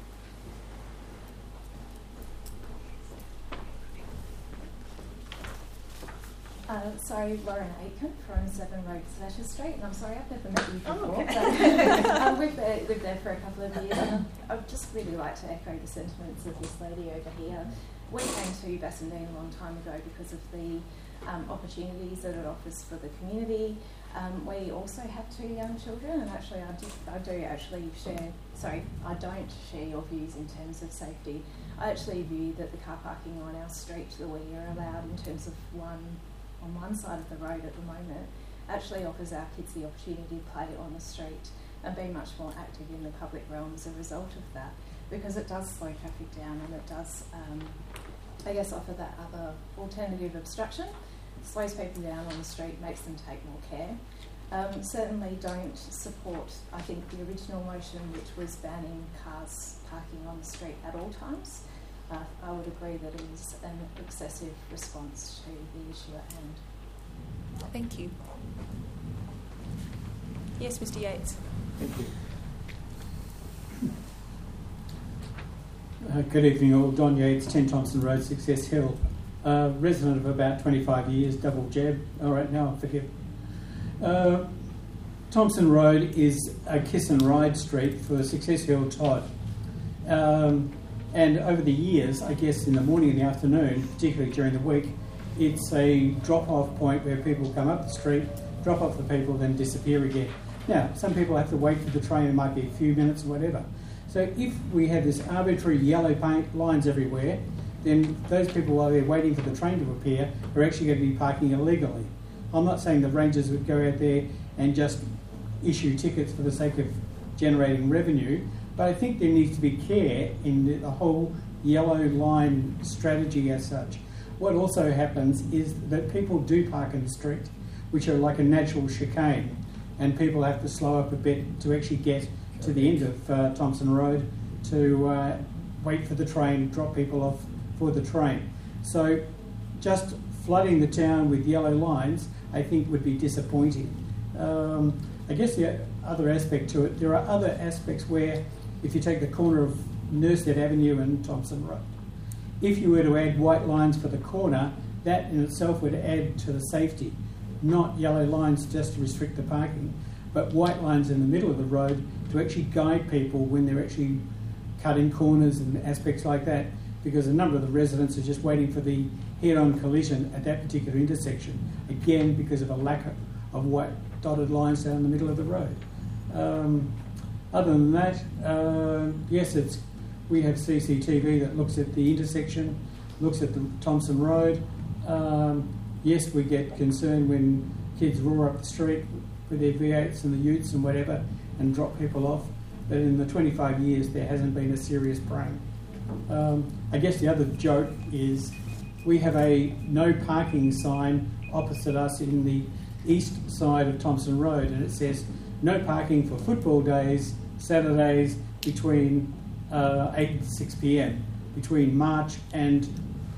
Sorry, Lauren Aiken from 7 Road Slasher Street, and I'm sorry I've never met you before. Oh, okay. We've lived there for a couple of years, and I'd just really like to echo the sentiments of this lady over here. We came to Bassendean a long time ago because of the opportunities that it offers for the community. We also have 2 young children, and actually I don't share your views in terms of safety. I actually view that the car parking on our street that we are allowed in terms of on one side of the road at the moment actually offers our kids the opportunity to play on the street and be much more active in the public realm as a result of that, because it does slow traffic down and it does, offer that other alternative obstruction. Slows people down on the street, makes them take more care. Certainly don't support, I think, the original motion, which was banning cars parking on the street at all times. I would agree that it is an excessive response to the issue at hand. Thank you. Yes, Mr. Yates. Thank you. Good evening all. Don Yates, 10 Thompson Road, Success Hill. Resident of about 25 years, double jab. All right, now I forgive. Thompson Road is a kiss and ride street for Success Hill Todd. And over the years, I guess in the morning and the afternoon, particularly during the week, it's a drop-off point where people come up the street, drop off the people, then disappear again. Now, some people have to wait for the train, it might be a few minutes or whatever. So if we have this arbitrary yellow paint lines everywhere, then those people, while they're waiting for the train to appear, are actually going to be parking illegally. I'm not saying the rangers would go out there and just issue tickets for the sake of generating revenue, but I think there needs to be care in the whole yellow line strategy as such. What also happens is that people do park in the street, which are like a natural chicane, and people have to slow up a bit to actually get to the end of Thompson Road to wait for the train, drop people off for the train. So just flooding the town with yellow lines, I think, would be disappointing. I guess the other aspect to it, there are other aspects where, if you take the corner of Nurstead Avenue and Thompson Road, if you were to add white lines for the corner, that in itself would add to the safety. Not yellow lines just to restrict the parking, but white lines in the middle of the road to actually guide people when they're actually cutting corners and aspects like that, because a number of the residents are just waiting for the head-on collision at that particular intersection, again because of a lack of white dotted lines down the middle of the road. Other than that, yes, we have CCTV that looks at the intersection, looks at the Thompson Road. Yes, we get concerned when kids roar up the street with their V8s and the utes and whatever and drop people off. But in the 25 years, there hasn't been a serious prank. I guess the other joke is we have a no parking sign opposite us in the east side of Thompson Road, and it says no parking for football days, Saturdays between 8 and 6 p.m, between March and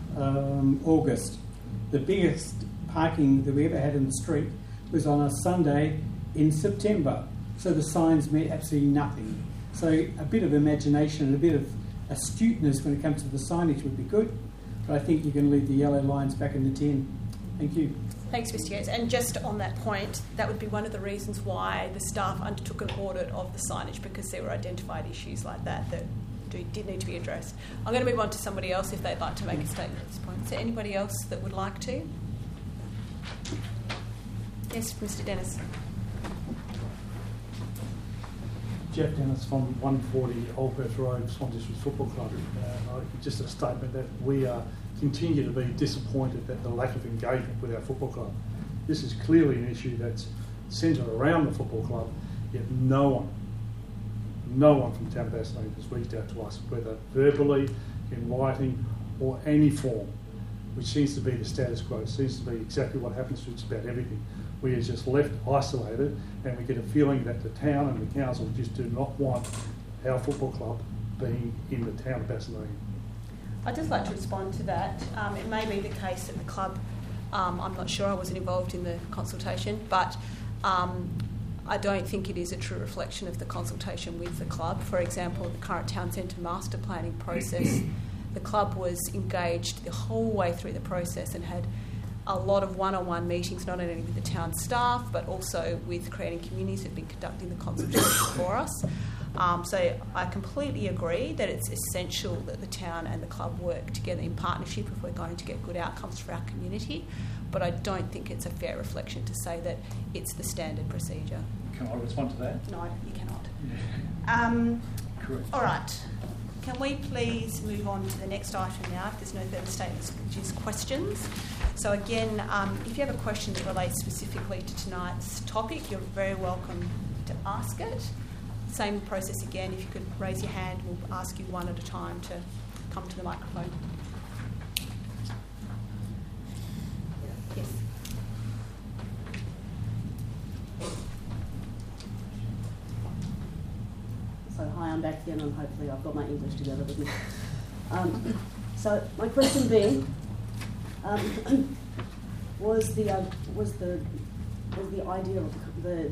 August. The biggest parking that we ever had in the street was on a Sunday in September, so the signs meant absolutely nothing. So a bit of imagination and a bit of astuteness when it comes to the signage would be good, but I think you can leave the yellow lines back in the tin. Thank you. Thanks, Mr. Yates. And just on that point, that would be one of the reasons why the staff undertook an audit of the signage, because there were identified issues like that did need to be addressed. I'm going to move on to somebody else if they'd like to make a statement at this point. Is there anybody else that would like to? Yes, Mr. Dennis. Jeff Dennis from 140 Old Perth Road, Swan District Football Club. Just a statement that we continue to be disappointed at the lack of engagement with our football club. This is clearly an issue that's centred around the football club, yet no one from the town of Bassendean has reached out to us, whether verbally, in writing, or any form, which seems to be the status quo. It seems to be exactly what happens to just about everything. We are just left isolated, and we get a feeling that the town and the council just do not want our football club being in the town of Bassendean. I'd just like to respond to that. It may be the case that the club, I'm not sure, I wasn't involved in the consultation, but I don't think it is a true reflection of the consultation with the club. For example, the current town centre master planning process, the club was engaged the whole way through the process and had a lot of one-on-one meetings, not only with the town staff, but also with creating communities who've been conducting the consultation for us. So I completely agree that it's essential that the town and the club work together in partnership if we're going to get good outcomes for our community, but I don't think it's a fair reflection to say that it's the standard procedure. Can I respond to that? No, you cannot. Yeah. Correct. All right. Can we please move on to the next item now, if there's no further statements, which is questions. So again, if you have a question that relates specifically to tonight's topic, you're very welcome to ask it. Same process again, if you could raise your hand, we'll ask you one at a time to come to the microphone. Yes. So hi, I'm back again, and hopefully I've got my English together with me. So my question being, was the idea of the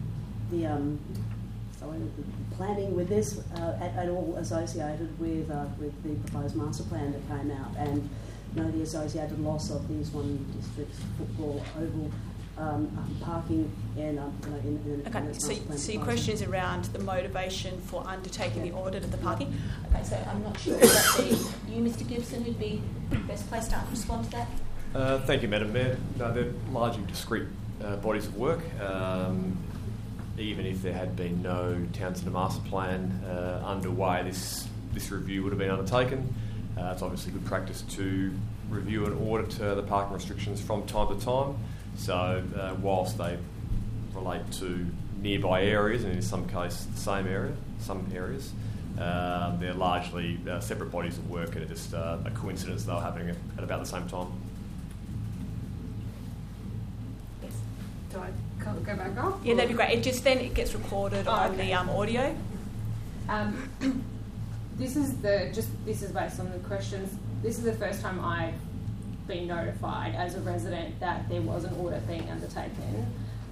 planning with this at all associated with the proposed master plan that came out, and the associated loss of the Swan District's football oval parking and in okay, so your question is around the motivation for undertaking the audit of the parking. Okay, so I'm not sure if that be you, Mr. Gibson, who'd be best placed to respond to that. Thank you, Madam Mayor. No, they're largely discrete bodies of work. Even if there had been no town centre master plan underway, this review would have been undertaken. It's obviously good practice to review and audit the parking restrictions from time to time. So whilst they relate to nearby areas, and in some cases the same area, some areas, they're largely separate bodies of work, and it's just a coincidence they were happening at about the same time. Yes. Do I go back up? Yeah, that'd be great. It just then it gets recorded on the audio. This is based on the questions. This is the first time I've been notified as a resident that there was an audit being undertaken.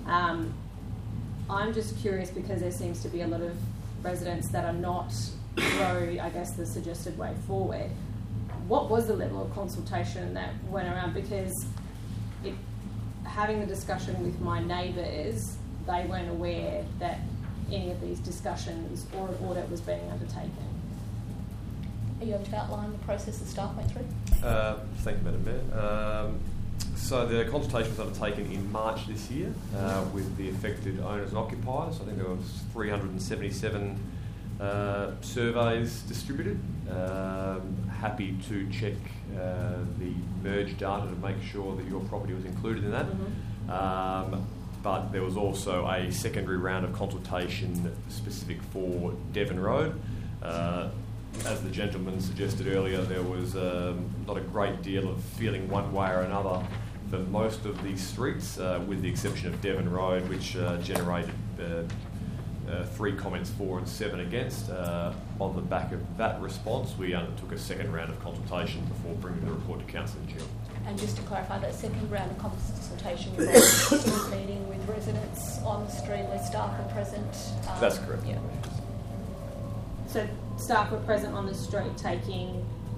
I'm just curious because there seems to be a lot of residents that are not pro, I guess, the suggested way forward. What was the level of consultation that went around? Because having the discussion with my neighbours, they weren't aware that any of these discussions or an audit was being undertaken. Are you able to outline the process the staff went through? Thank you, Madam Mayor. So the consultation was undertaken in March this year with the affected owners and occupiers. I think there was 377 surveys distributed. Happy to check the merge data to make sure that your property was included in that. Mm-hmm. But there was also a secondary round of consultation specific for Devon Road. As the gentleman suggested earlier, there was not a great deal of feeling one way or another for most of these streets, with the exception of Devon Road, which generated 3 comments for and 7 against. On the back of that response, we undertook a second round of consultation before bringing the report to Council in June. And just to clarify, that second round of consultation was a meeting with residents on the street where staff were present? That's correct. Yeah. So staff were present on the street taking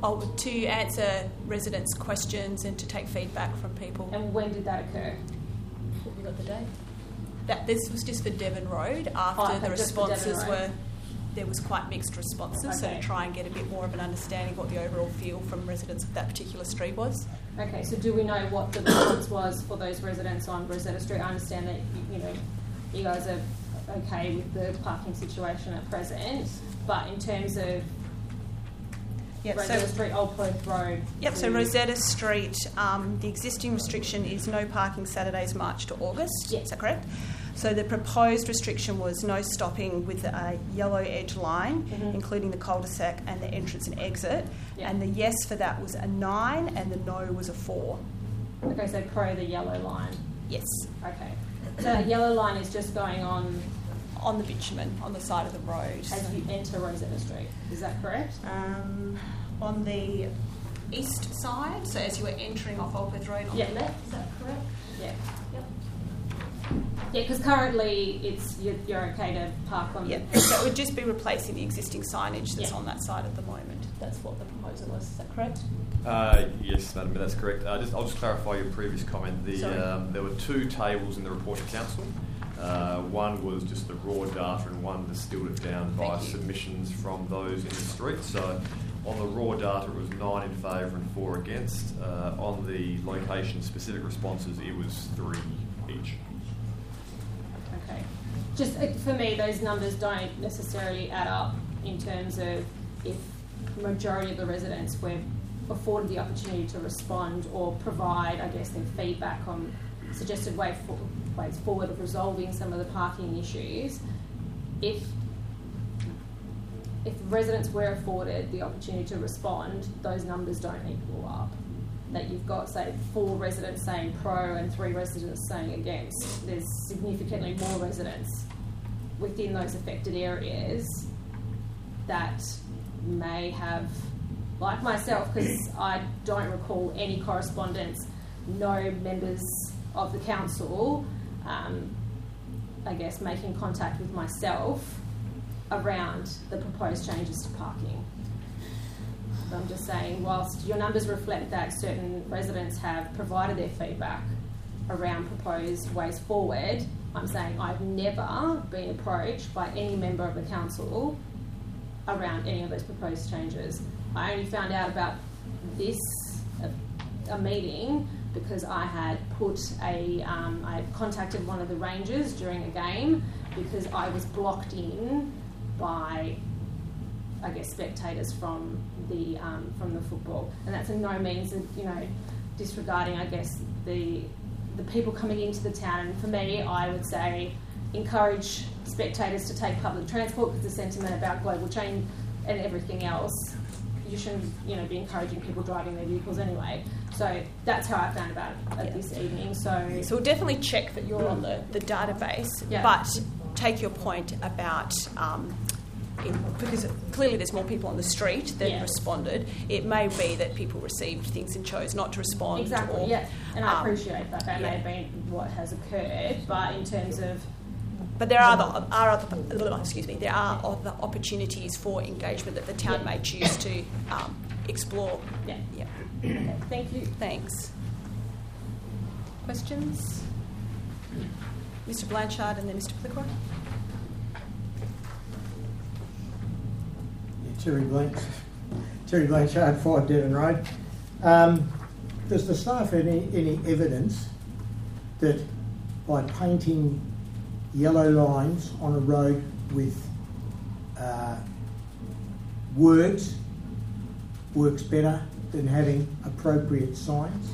To answer residents' questions and to take feedback from people. And when did that occur? Have you got the date? This was just for Devon Road. After the responses were, there was quite mixed responses, so to try and get a bit more of an understanding of what the overall feel from residents of that particular street was. Okay, so do we know what the response was for those residents on Rosetta Street? I understand that you guys are okay with the parking situation at present, but in terms of Rosetta Street, Old Perth Road. Yep, so Rosetta Street, the existing restriction is no parking Saturdays March to August. Yep. Is that correct? So the proposed restriction was no stopping with a yellow edge line, including the cul-de-sac and the entrance and exit. Yep. And the yes for that was a 9 and the no was a 4. Okay, so pro the yellow line. Yes. Okay. So the yellow line is just going on the bitumen, on the side of the road. As you enter Rosetta Street. Is that correct? On the east side, so as you were entering off Old Perth Road on the left, is that correct? Yeah. Yep. Yeah, because currently you're okay to park on the... So it would just be replacing the existing signage that's on that side at the moment. That's what the proposal was. Is that correct? Yes, Madam Mayor, that's correct. I'll just clarify your previous comment. There were 2 tables in the report to Council. One was just the raw data and one distilled it down via submissions from those in the street. So on the raw data it was 9 in favour and 4 against. On the location-specific responses it was 3 each. Okay. Just for me, those numbers don't necessarily add up in terms of if the majority of the residents were afforded the opportunity to respond or provide, I guess, their feedback on suggested ways forward of resolving some of the parking issues. If residents were afforded the opportunity to respond, those numbers don't equal up. That you've got, say, 4 residents saying pro and 3 residents saying against. There's significantly more residents within those affected areas that may have, like myself, because I don't recall any correspondence, no members of the council, I guess, making contact with myself around the proposed changes to parking. So I'm just saying, whilst your numbers reflect that certain residents have provided their feedback around proposed ways forward, I'm saying I've never been approached by any member of the council around any of those proposed changes. I only found out about this, a meeting, because I had I had contacted one of the rangers during a game because I was blocked in by, I guess, spectators from the football, and that's in no means, disregarding, I guess, the people coming into the town. And for me, I would say encourage spectators to take public transport, because the sentiment about global change and everything else, you shouldn't, be encouraging people driving their vehicles anyway. So that's how I found about it this evening. So we'll definitely check that you're on the database, but take your point about because clearly there's more people on the street that responded. It may be that people received things and chose not to respond. Exactly, and I appreciate that. That may have been what has occurred, but in terms of... But there are other opportunities for engagement that the town may choose to explore. Yeah. Okay, thank you. Thanks. Questions? Mr. Blanchard and then Mr. Pliquot. Terry Blanchard, 5 Devon Road. Does the staff have any evidence that by painting yellow lines on a road with words works better than having appropriate signs?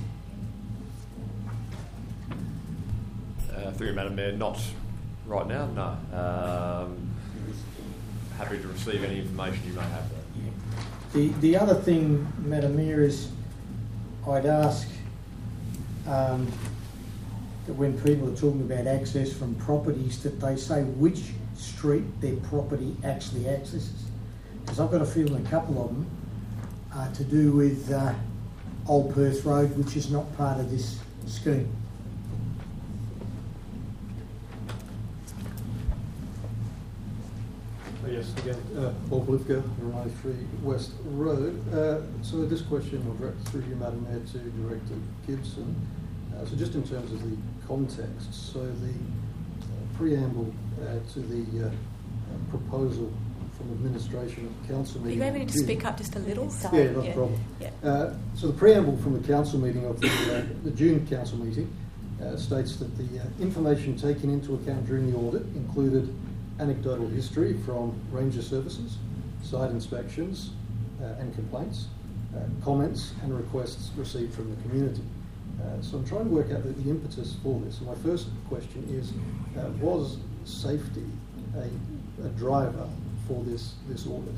Through you, Madam Mayor, not right now, no. Happy to receive any information you may have there. The other thing, Madam Mayor, is I'd ask that when people are talking about access from properties, that they say which street their property actually accesses. Because I've got a feeling a couple of them are to do with Old Perth Road, which is not part of this scheme. Yeah, Yes, again. Paul Blifka, 93 West Road. So this question will direct through you, Madam Mayor, to Director Gibson. So just in terms of the context, so the preamble to the proposal from administration at the council meeting. Are you able to speak up just a little? Yeah, not a problem. Yeah. So the preamble from the council meeting of the June council meeting states that the information taken into account during the audit included anecdotal history from ranger services, site inspections and complaints, comments and requests received from the community. So I'm trying to work out the impetus for this. And my first question is, was safety a driver for this audit?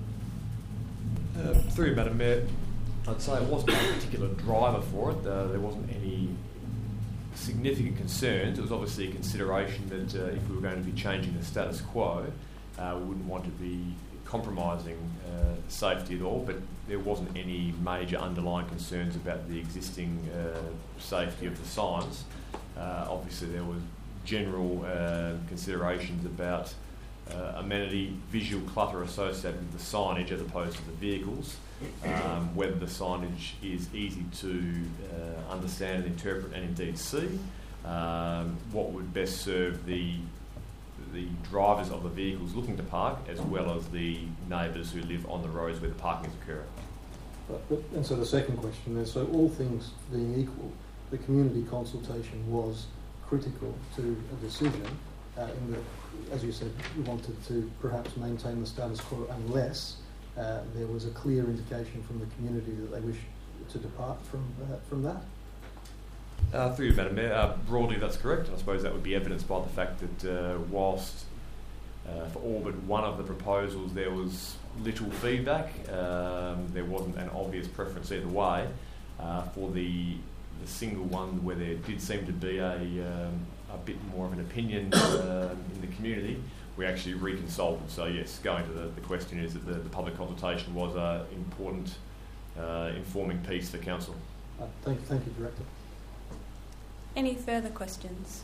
Through you, Madam Mayor, I'd say it wasn't a particular driver for it. There wasn't any significant concerns. It was obviously a consideration that if we were going to be changing the status quo, we wouldn't want to be compromising safety at all, but there wasn't any major underlying concerns about the existing safety of the signs. Obviously there was general considerations about amenity, visual clutter associated with the signage as opposed to the vehicles, whether the signage is easy to understand and interpret and indeed see, what would best serve the drivers of the vehicles looking to park, as well as the neighbours who live on the roads where the parking is occurring. And so the second question there, so all things being equal, the community consultation was critical to a decision in that, as you said, we wanted to perhaps maintain the status quo unless there was a clear indication from the community that they wish to depart from that. Through you, Madam Mayor, broadly that's correct. I suppose that would be evidenced by the fact that whilst for Orbit, one of the proposals, there was little feedback, there wasn't an obvious preference either way. For the single one where there did seem to be a bit more of an opinion in the community, we actually reconsulted. So yes, going to the question is that the public consultation was an important informing piece for council. Thank you, Director. Any further questions?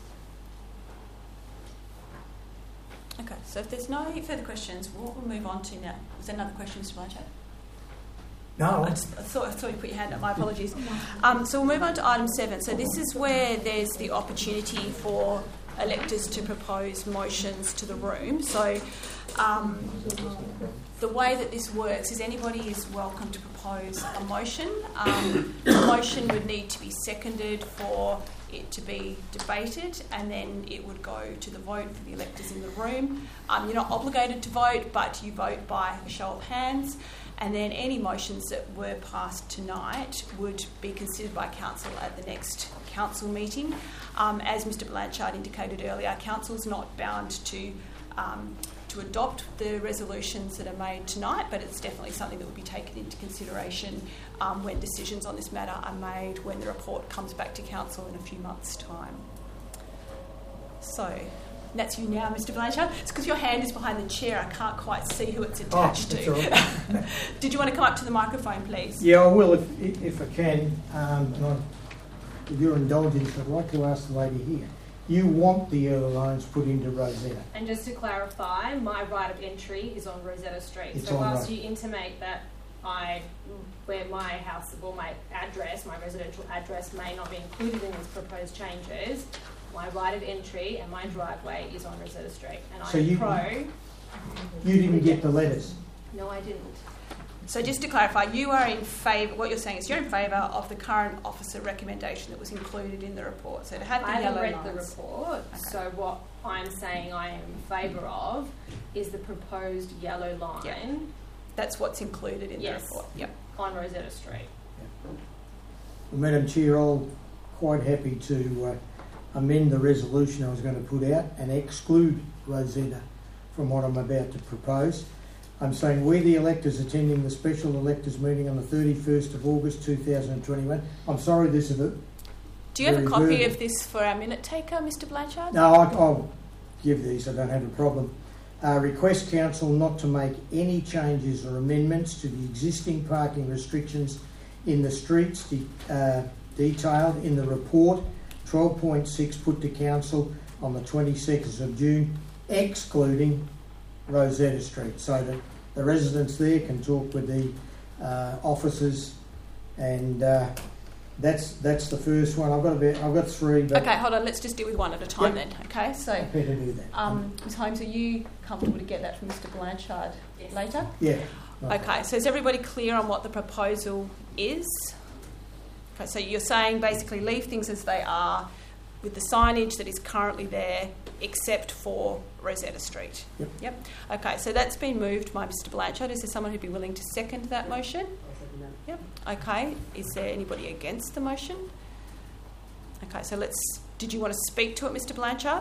Okay, so if there's no further questions, what we'll move on to now. Was there another question, Mr. Blanchard? No. I thought you put your hand up. My apologies. So we'll move on to item 7. So this is where there's the opportunity for electors to propose motions to the room. So the way that this works is anybody is welcome to propose a motion. The motion would need to be seconded for it to be debated, and then it would go to the vote for the electors in the room. You're not obligated to vote, but you vote by a show of hands. And then any motions that were passed tonight would be considered by council at the next council meeting. As Mr. Blanchard indicated earlier, council's not bound to adopt the resolutions that are made tonight, but it's definitely something that would be taken into consideration when decisions on this matter are made when the report comes back to council in a few months' time. So that's you now, Mr. Blanchard. It's because your hand is behind the chair. I can't quite see who it's attached to. All right. Did you want to come up to the microphone, please? Yeah, I will if I can. With your indulgence, I'd like to ask the lady here. You want the yellow lines put into Rosetta? And just to clarify, my right of entry is on Rosetta Street. It's so on whilst you intimate that where my house or my address, my residential address may not be included in these proposed changes, my right of entry and my driveway is on Rosetta Street. And So I'm you didn't get the letters? No, I didn't. So just to clarify, you are in favour, what you're saying is you're in favour of the current officer recommendation that was included in the report. So to have the I yellow haven't read lines. the report, so what I'm saying I am in favour of is the proposed yellow line. Yep. That's what's included in the report. Yep. On Rosetta Street. Well, Madam Chair, I'm quite happy to amend the resolution I was going to put out and exclude Rosetta from what I'm about to propose. I'm saying where the electors attending the special electors meeting on the 31st of August 2021. I'm sorry, this is a... Do you have a copy of this for our minute taker, Mr. Blanchard? No, I'll give these. I don't have a problem. Request council not to make any changes or amendments to the existing parking restrictions in the streets detailed in the report 12.6 put to council on the 22nd of June, excluding Rosetta Street, so that the residents there can talk with the officers, and that's the first one. I've got three. But okay, hold on. Let's just deal with one at a time then. Okay, so happy to do that. Ms. Holmes, are you comfortable to get that from Mr. Blanchard later? Yeah. Okay, so is everybody clear on what the proposal is? Okay, so you're saying basically leave things as they are with the signage that is currently there, except for Rosetta Street. Yep. Okay, so that's been moved by Mr. Blanchard. Is there someone who'd be willing to second that motion? Yep. Okay. Is there anybody against the motion? Okay, so did you want to speak to it, Mr. Blanchard?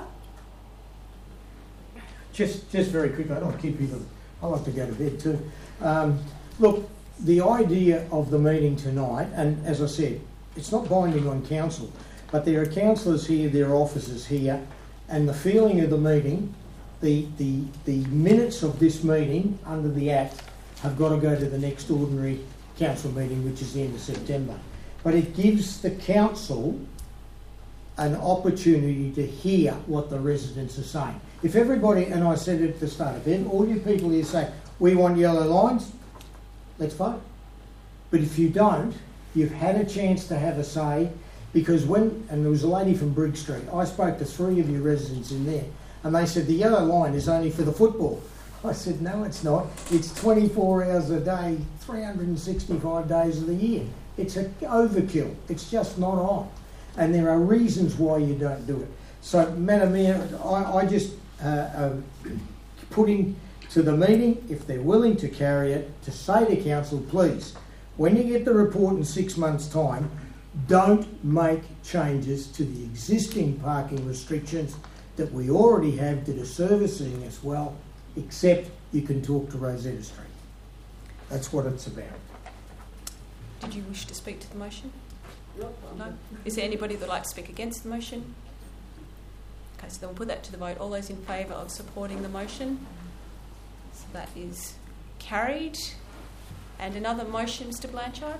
Just very quickly, I don't keep people. I like to go to bed too. Look, the idea of the meeting tonight, and as I said, it's not binding on council, but there are councillors here, there are officers here, and the feeling of the meeting, the minutes of this meeting under the Act have got to go to the next ordinary council meeting, which is the end of September. But it gives the council an opportunity to hear what the residents are saying. If everybody, and I said it at the start, if all you people here say, we want yellow lines, let's vote. But if you don't, you've had a chance to have a say, because and there was a lady from Brigg Street, I spoke to 3 of your residents in there, and they said the yellow line is only for the football. I said, no, it's not. It's 24 hours a day, 365 days of the year. It's an overkill. It's just not on. And there are reasons why you don't do it. So, Madam Mayor, I just putting to the meeting, if they're willing to carry it, to say to council, please, when you get the report in 6 months' time, don't make changes to the existing parking restrictions that we already have that are servicing us well, except you can talk to Rosetta Street. That's what it's about. Did you wish to speak to the motion? No? Is there anybody that would like to speak against the motion? Okay, so then we'll put that to the vote. All those in favour of supporting the motion? So that is carried. And another motion, Mr. Blanchard?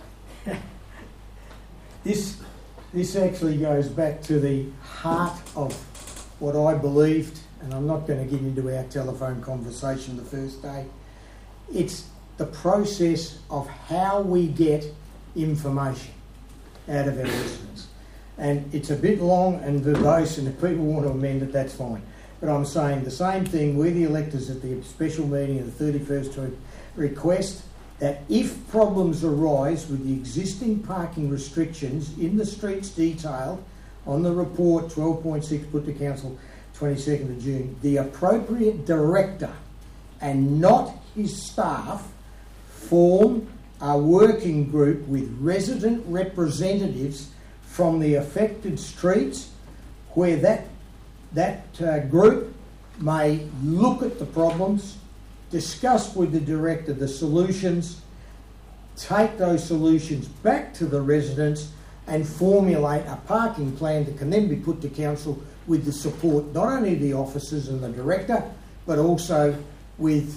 This actually goes back to the heart of what I believed, and I'm not going to get into our telephone conversation the first day. It's the process of how we get information out of our residents. And it's a bit long and verbose, and if people want to amend it, that's fine. But I'm saying the same thing, we the electors at the special meeting of the 31st to request that if problems arise with the existing parking restrictions in the streets detailed on the report 12.6 put to council 22nd of June, the appropriate director and not his staff form a working group with resident representatives from the affected streets, where that group may look at the problems, discuss with the director the solutions, take those solutions back to the residents and formulate a parking plan that can then be put to council with the support not only of the officers and the director, but also with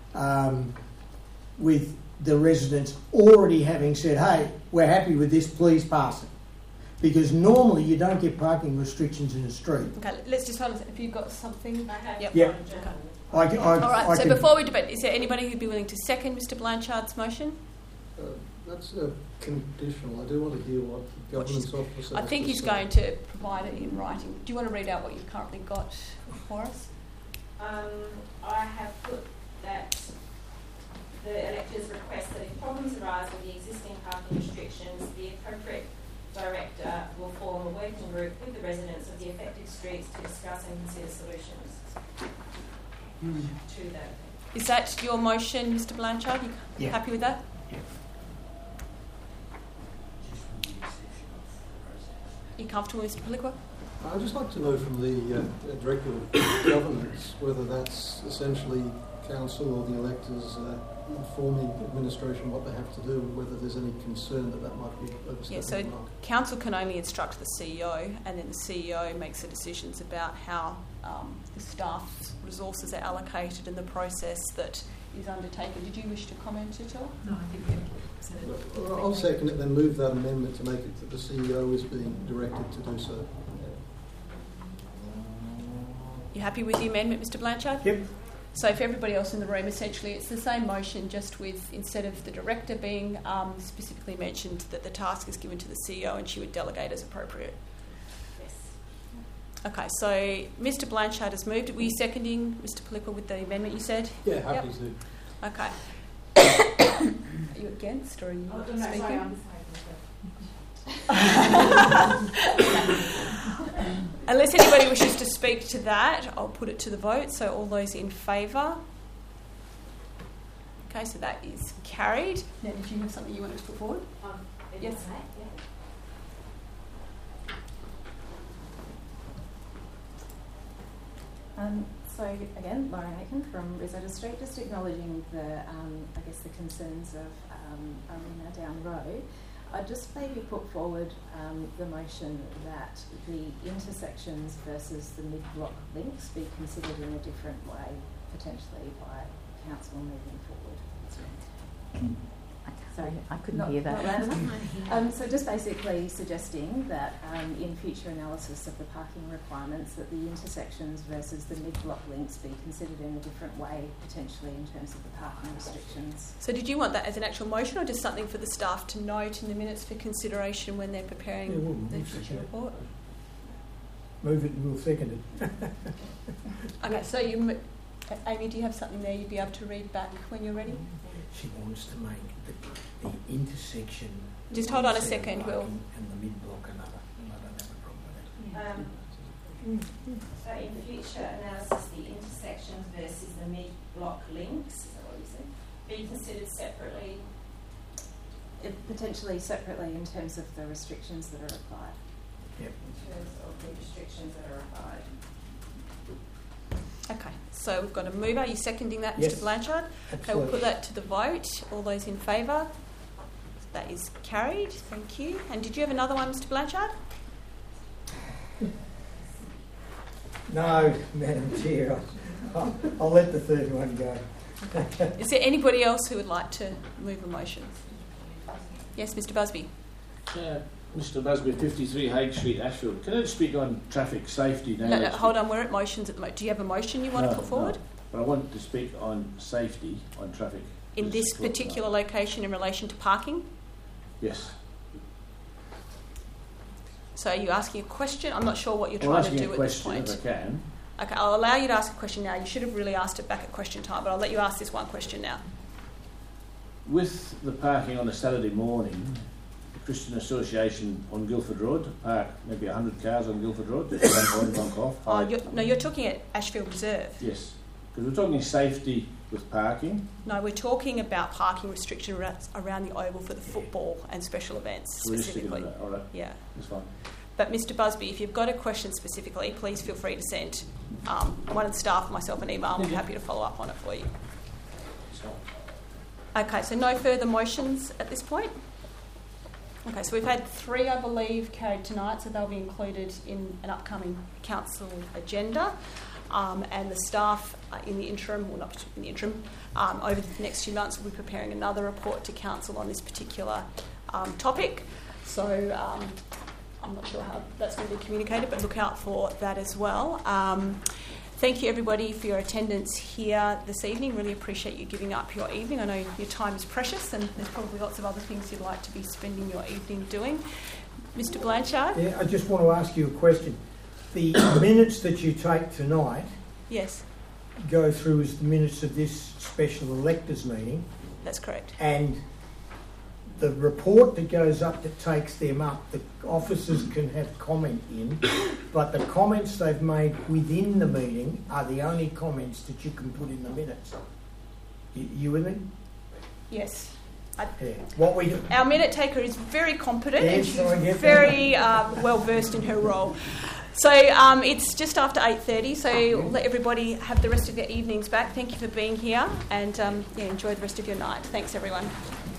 the residents already having said, hey, we're happy with this, please pass it. Because normally you don't get parking restrictions in the street. Okay, let's just hold on. Have you got something? Yep. Okay. All right, so before we debate, is there anybody who'd be willing to second Mr. Blanchard's motion? That's conditional. I do want to hear what the government's officer. I think he's going to provide it in writing. Do you want to read out what you've currently got for us? I have put that the electors request that if problems arise with the existing parking restrictions, the appropriate director will form a working group with the residents of the affected streets to discuss and consider solutions to that. Is that your motion, Mr. Blanchard? You happy with that? Yeah. Are you comfortable, Mr. Paliqua? I'd just like to know from the Director of Governance whether that's essentially council or the electors informing administration what they have to do, and whether there's any concern that might be overstepping. Yeah, so council can only instruct the CEO, and then the CEO makes the decisions about how the staff's resources are allocated and the process that is undertaken. Did you wish to comment at all? No, I think you've said it. Well, I'll second it, then move that amendment to make it that the CEO is being directed to do so. You happy with the amendment, Mr. Blanchard? Yep. So for everybody else in the room, essentially it's the same motion, just with, instead of the director being specifically mentioned, that the task is given to the CEO and she would delegate as appropriate. Yes. Okay, so Mr Blanchard has moved. Were you seconding, Mr Palippa, with the amendment you said? Yeah, happy to. Okay. Are you against or are you speaking? Sorry, I'm Unless anybody wishes to speak to that, I'll put it to the vote. So all those in favour? Okay, so that is carried. Now, did you have something you wanted to put forward? Yes. So again, Lauren Aiken from Risotto Street, just acknowledging the, the concerns of Arena down the road. I'd just maybe put forward the motion that the intersections versus the mid-block links be considered in a different way, potentially by council moving forward. Sorry, I couldn't hear that. So just basically suggesting that in future analysis of the parking requirements, that the intersections versus the mid-block links be considered in a different way, potentially in terms of the parking restrictions. So did you want that as an actual motion or just something for the staff to note in the minutes for consideration when they're preparing the future report? Move it and we'll second it. Okay, so Amy, do you have something there you'd be able to read back when you're ready? She wants to make the intersection. Just hold on a second, Will. And the mid-block another. I don't have a problem with that. So in future analysis, the intersections versus the mid-block links, is that what you said, be considered separately? Potentially separately in terms of the restrictions that are applied. Yep. In terms of the restrictions that are applied. Okay, so we've got a mover. Are you seconding that, Yes. Mr Blanchard? Absolutely. Okay, we'll put that to the vote. All those in favour? That is carried. Thank you. And did you have another one, Mr Blanchard? No, Madam Chair. I'll let the third one go. Is there anybody else who would like to move a motion? Yes, Mr Busby. Mr Busby, 53 Hague Street, Ashfield. Can I just speak on traffic safety now? No, hold on. We're at motions at the moment. Do you have a motion you want to put forward? No, but I want to speak on safety, on traffic. In this particular location in relation to parking? Yes. So are you asking a question? I'm not sure what you're trying to do at this point. If I can. Okay, I'll allow you to ask a question now. You should have really asked it back at question time, but I'll let you ask this one question now. With the parking on a Saturday morning, the Christian Association on Guildford Road park maybe 100 cars on Guildford Road, just one on, one off. You're talking at Ashfield Reserve. Yes, because we're talking safety with parking. No, we're talking about parking restriction around the oval for the football and special events specifically. All right. Yeah. That's fine. But Mr Busby, if you've got a question specifically, please feel free to send one of the staff, myself, an email. I'm happy to follow up on it for you. Okay, so no further motions at this point? Okay, so we've had 3, I believe, carried tonight, so they'll be included in an upcoming council agenda. And the staff in the interim, well not in the interim, over the next few months will be preparing another report to council on this particular topic. So I'm not sure how that's going to be communicated, but look out for that as well. Thank you everybody for your attendance here this evening. Really appreciate you giving up your evening. I know your time is precious and there's probably lots of other things you'd like to be spending your evening doing. Mr Blanchard? Yeah, I just want to ask you a question. The minutes that you take tonight Yes. go through as the minutes of this special electors meeting. That's correct. And the report that goes up that takes them up, the officers can have comment in, but the comments they've made within the meeting are the only comments that you can put in the minutes. You with me? Yes. What we do. Our minute taker is very competent and she's I get very well versed in her role. So it's just after 8:30, so we'll let everybody have the rest of their evenings back. Thank you for being here and enjoy the rest of your night. Thanks everyone.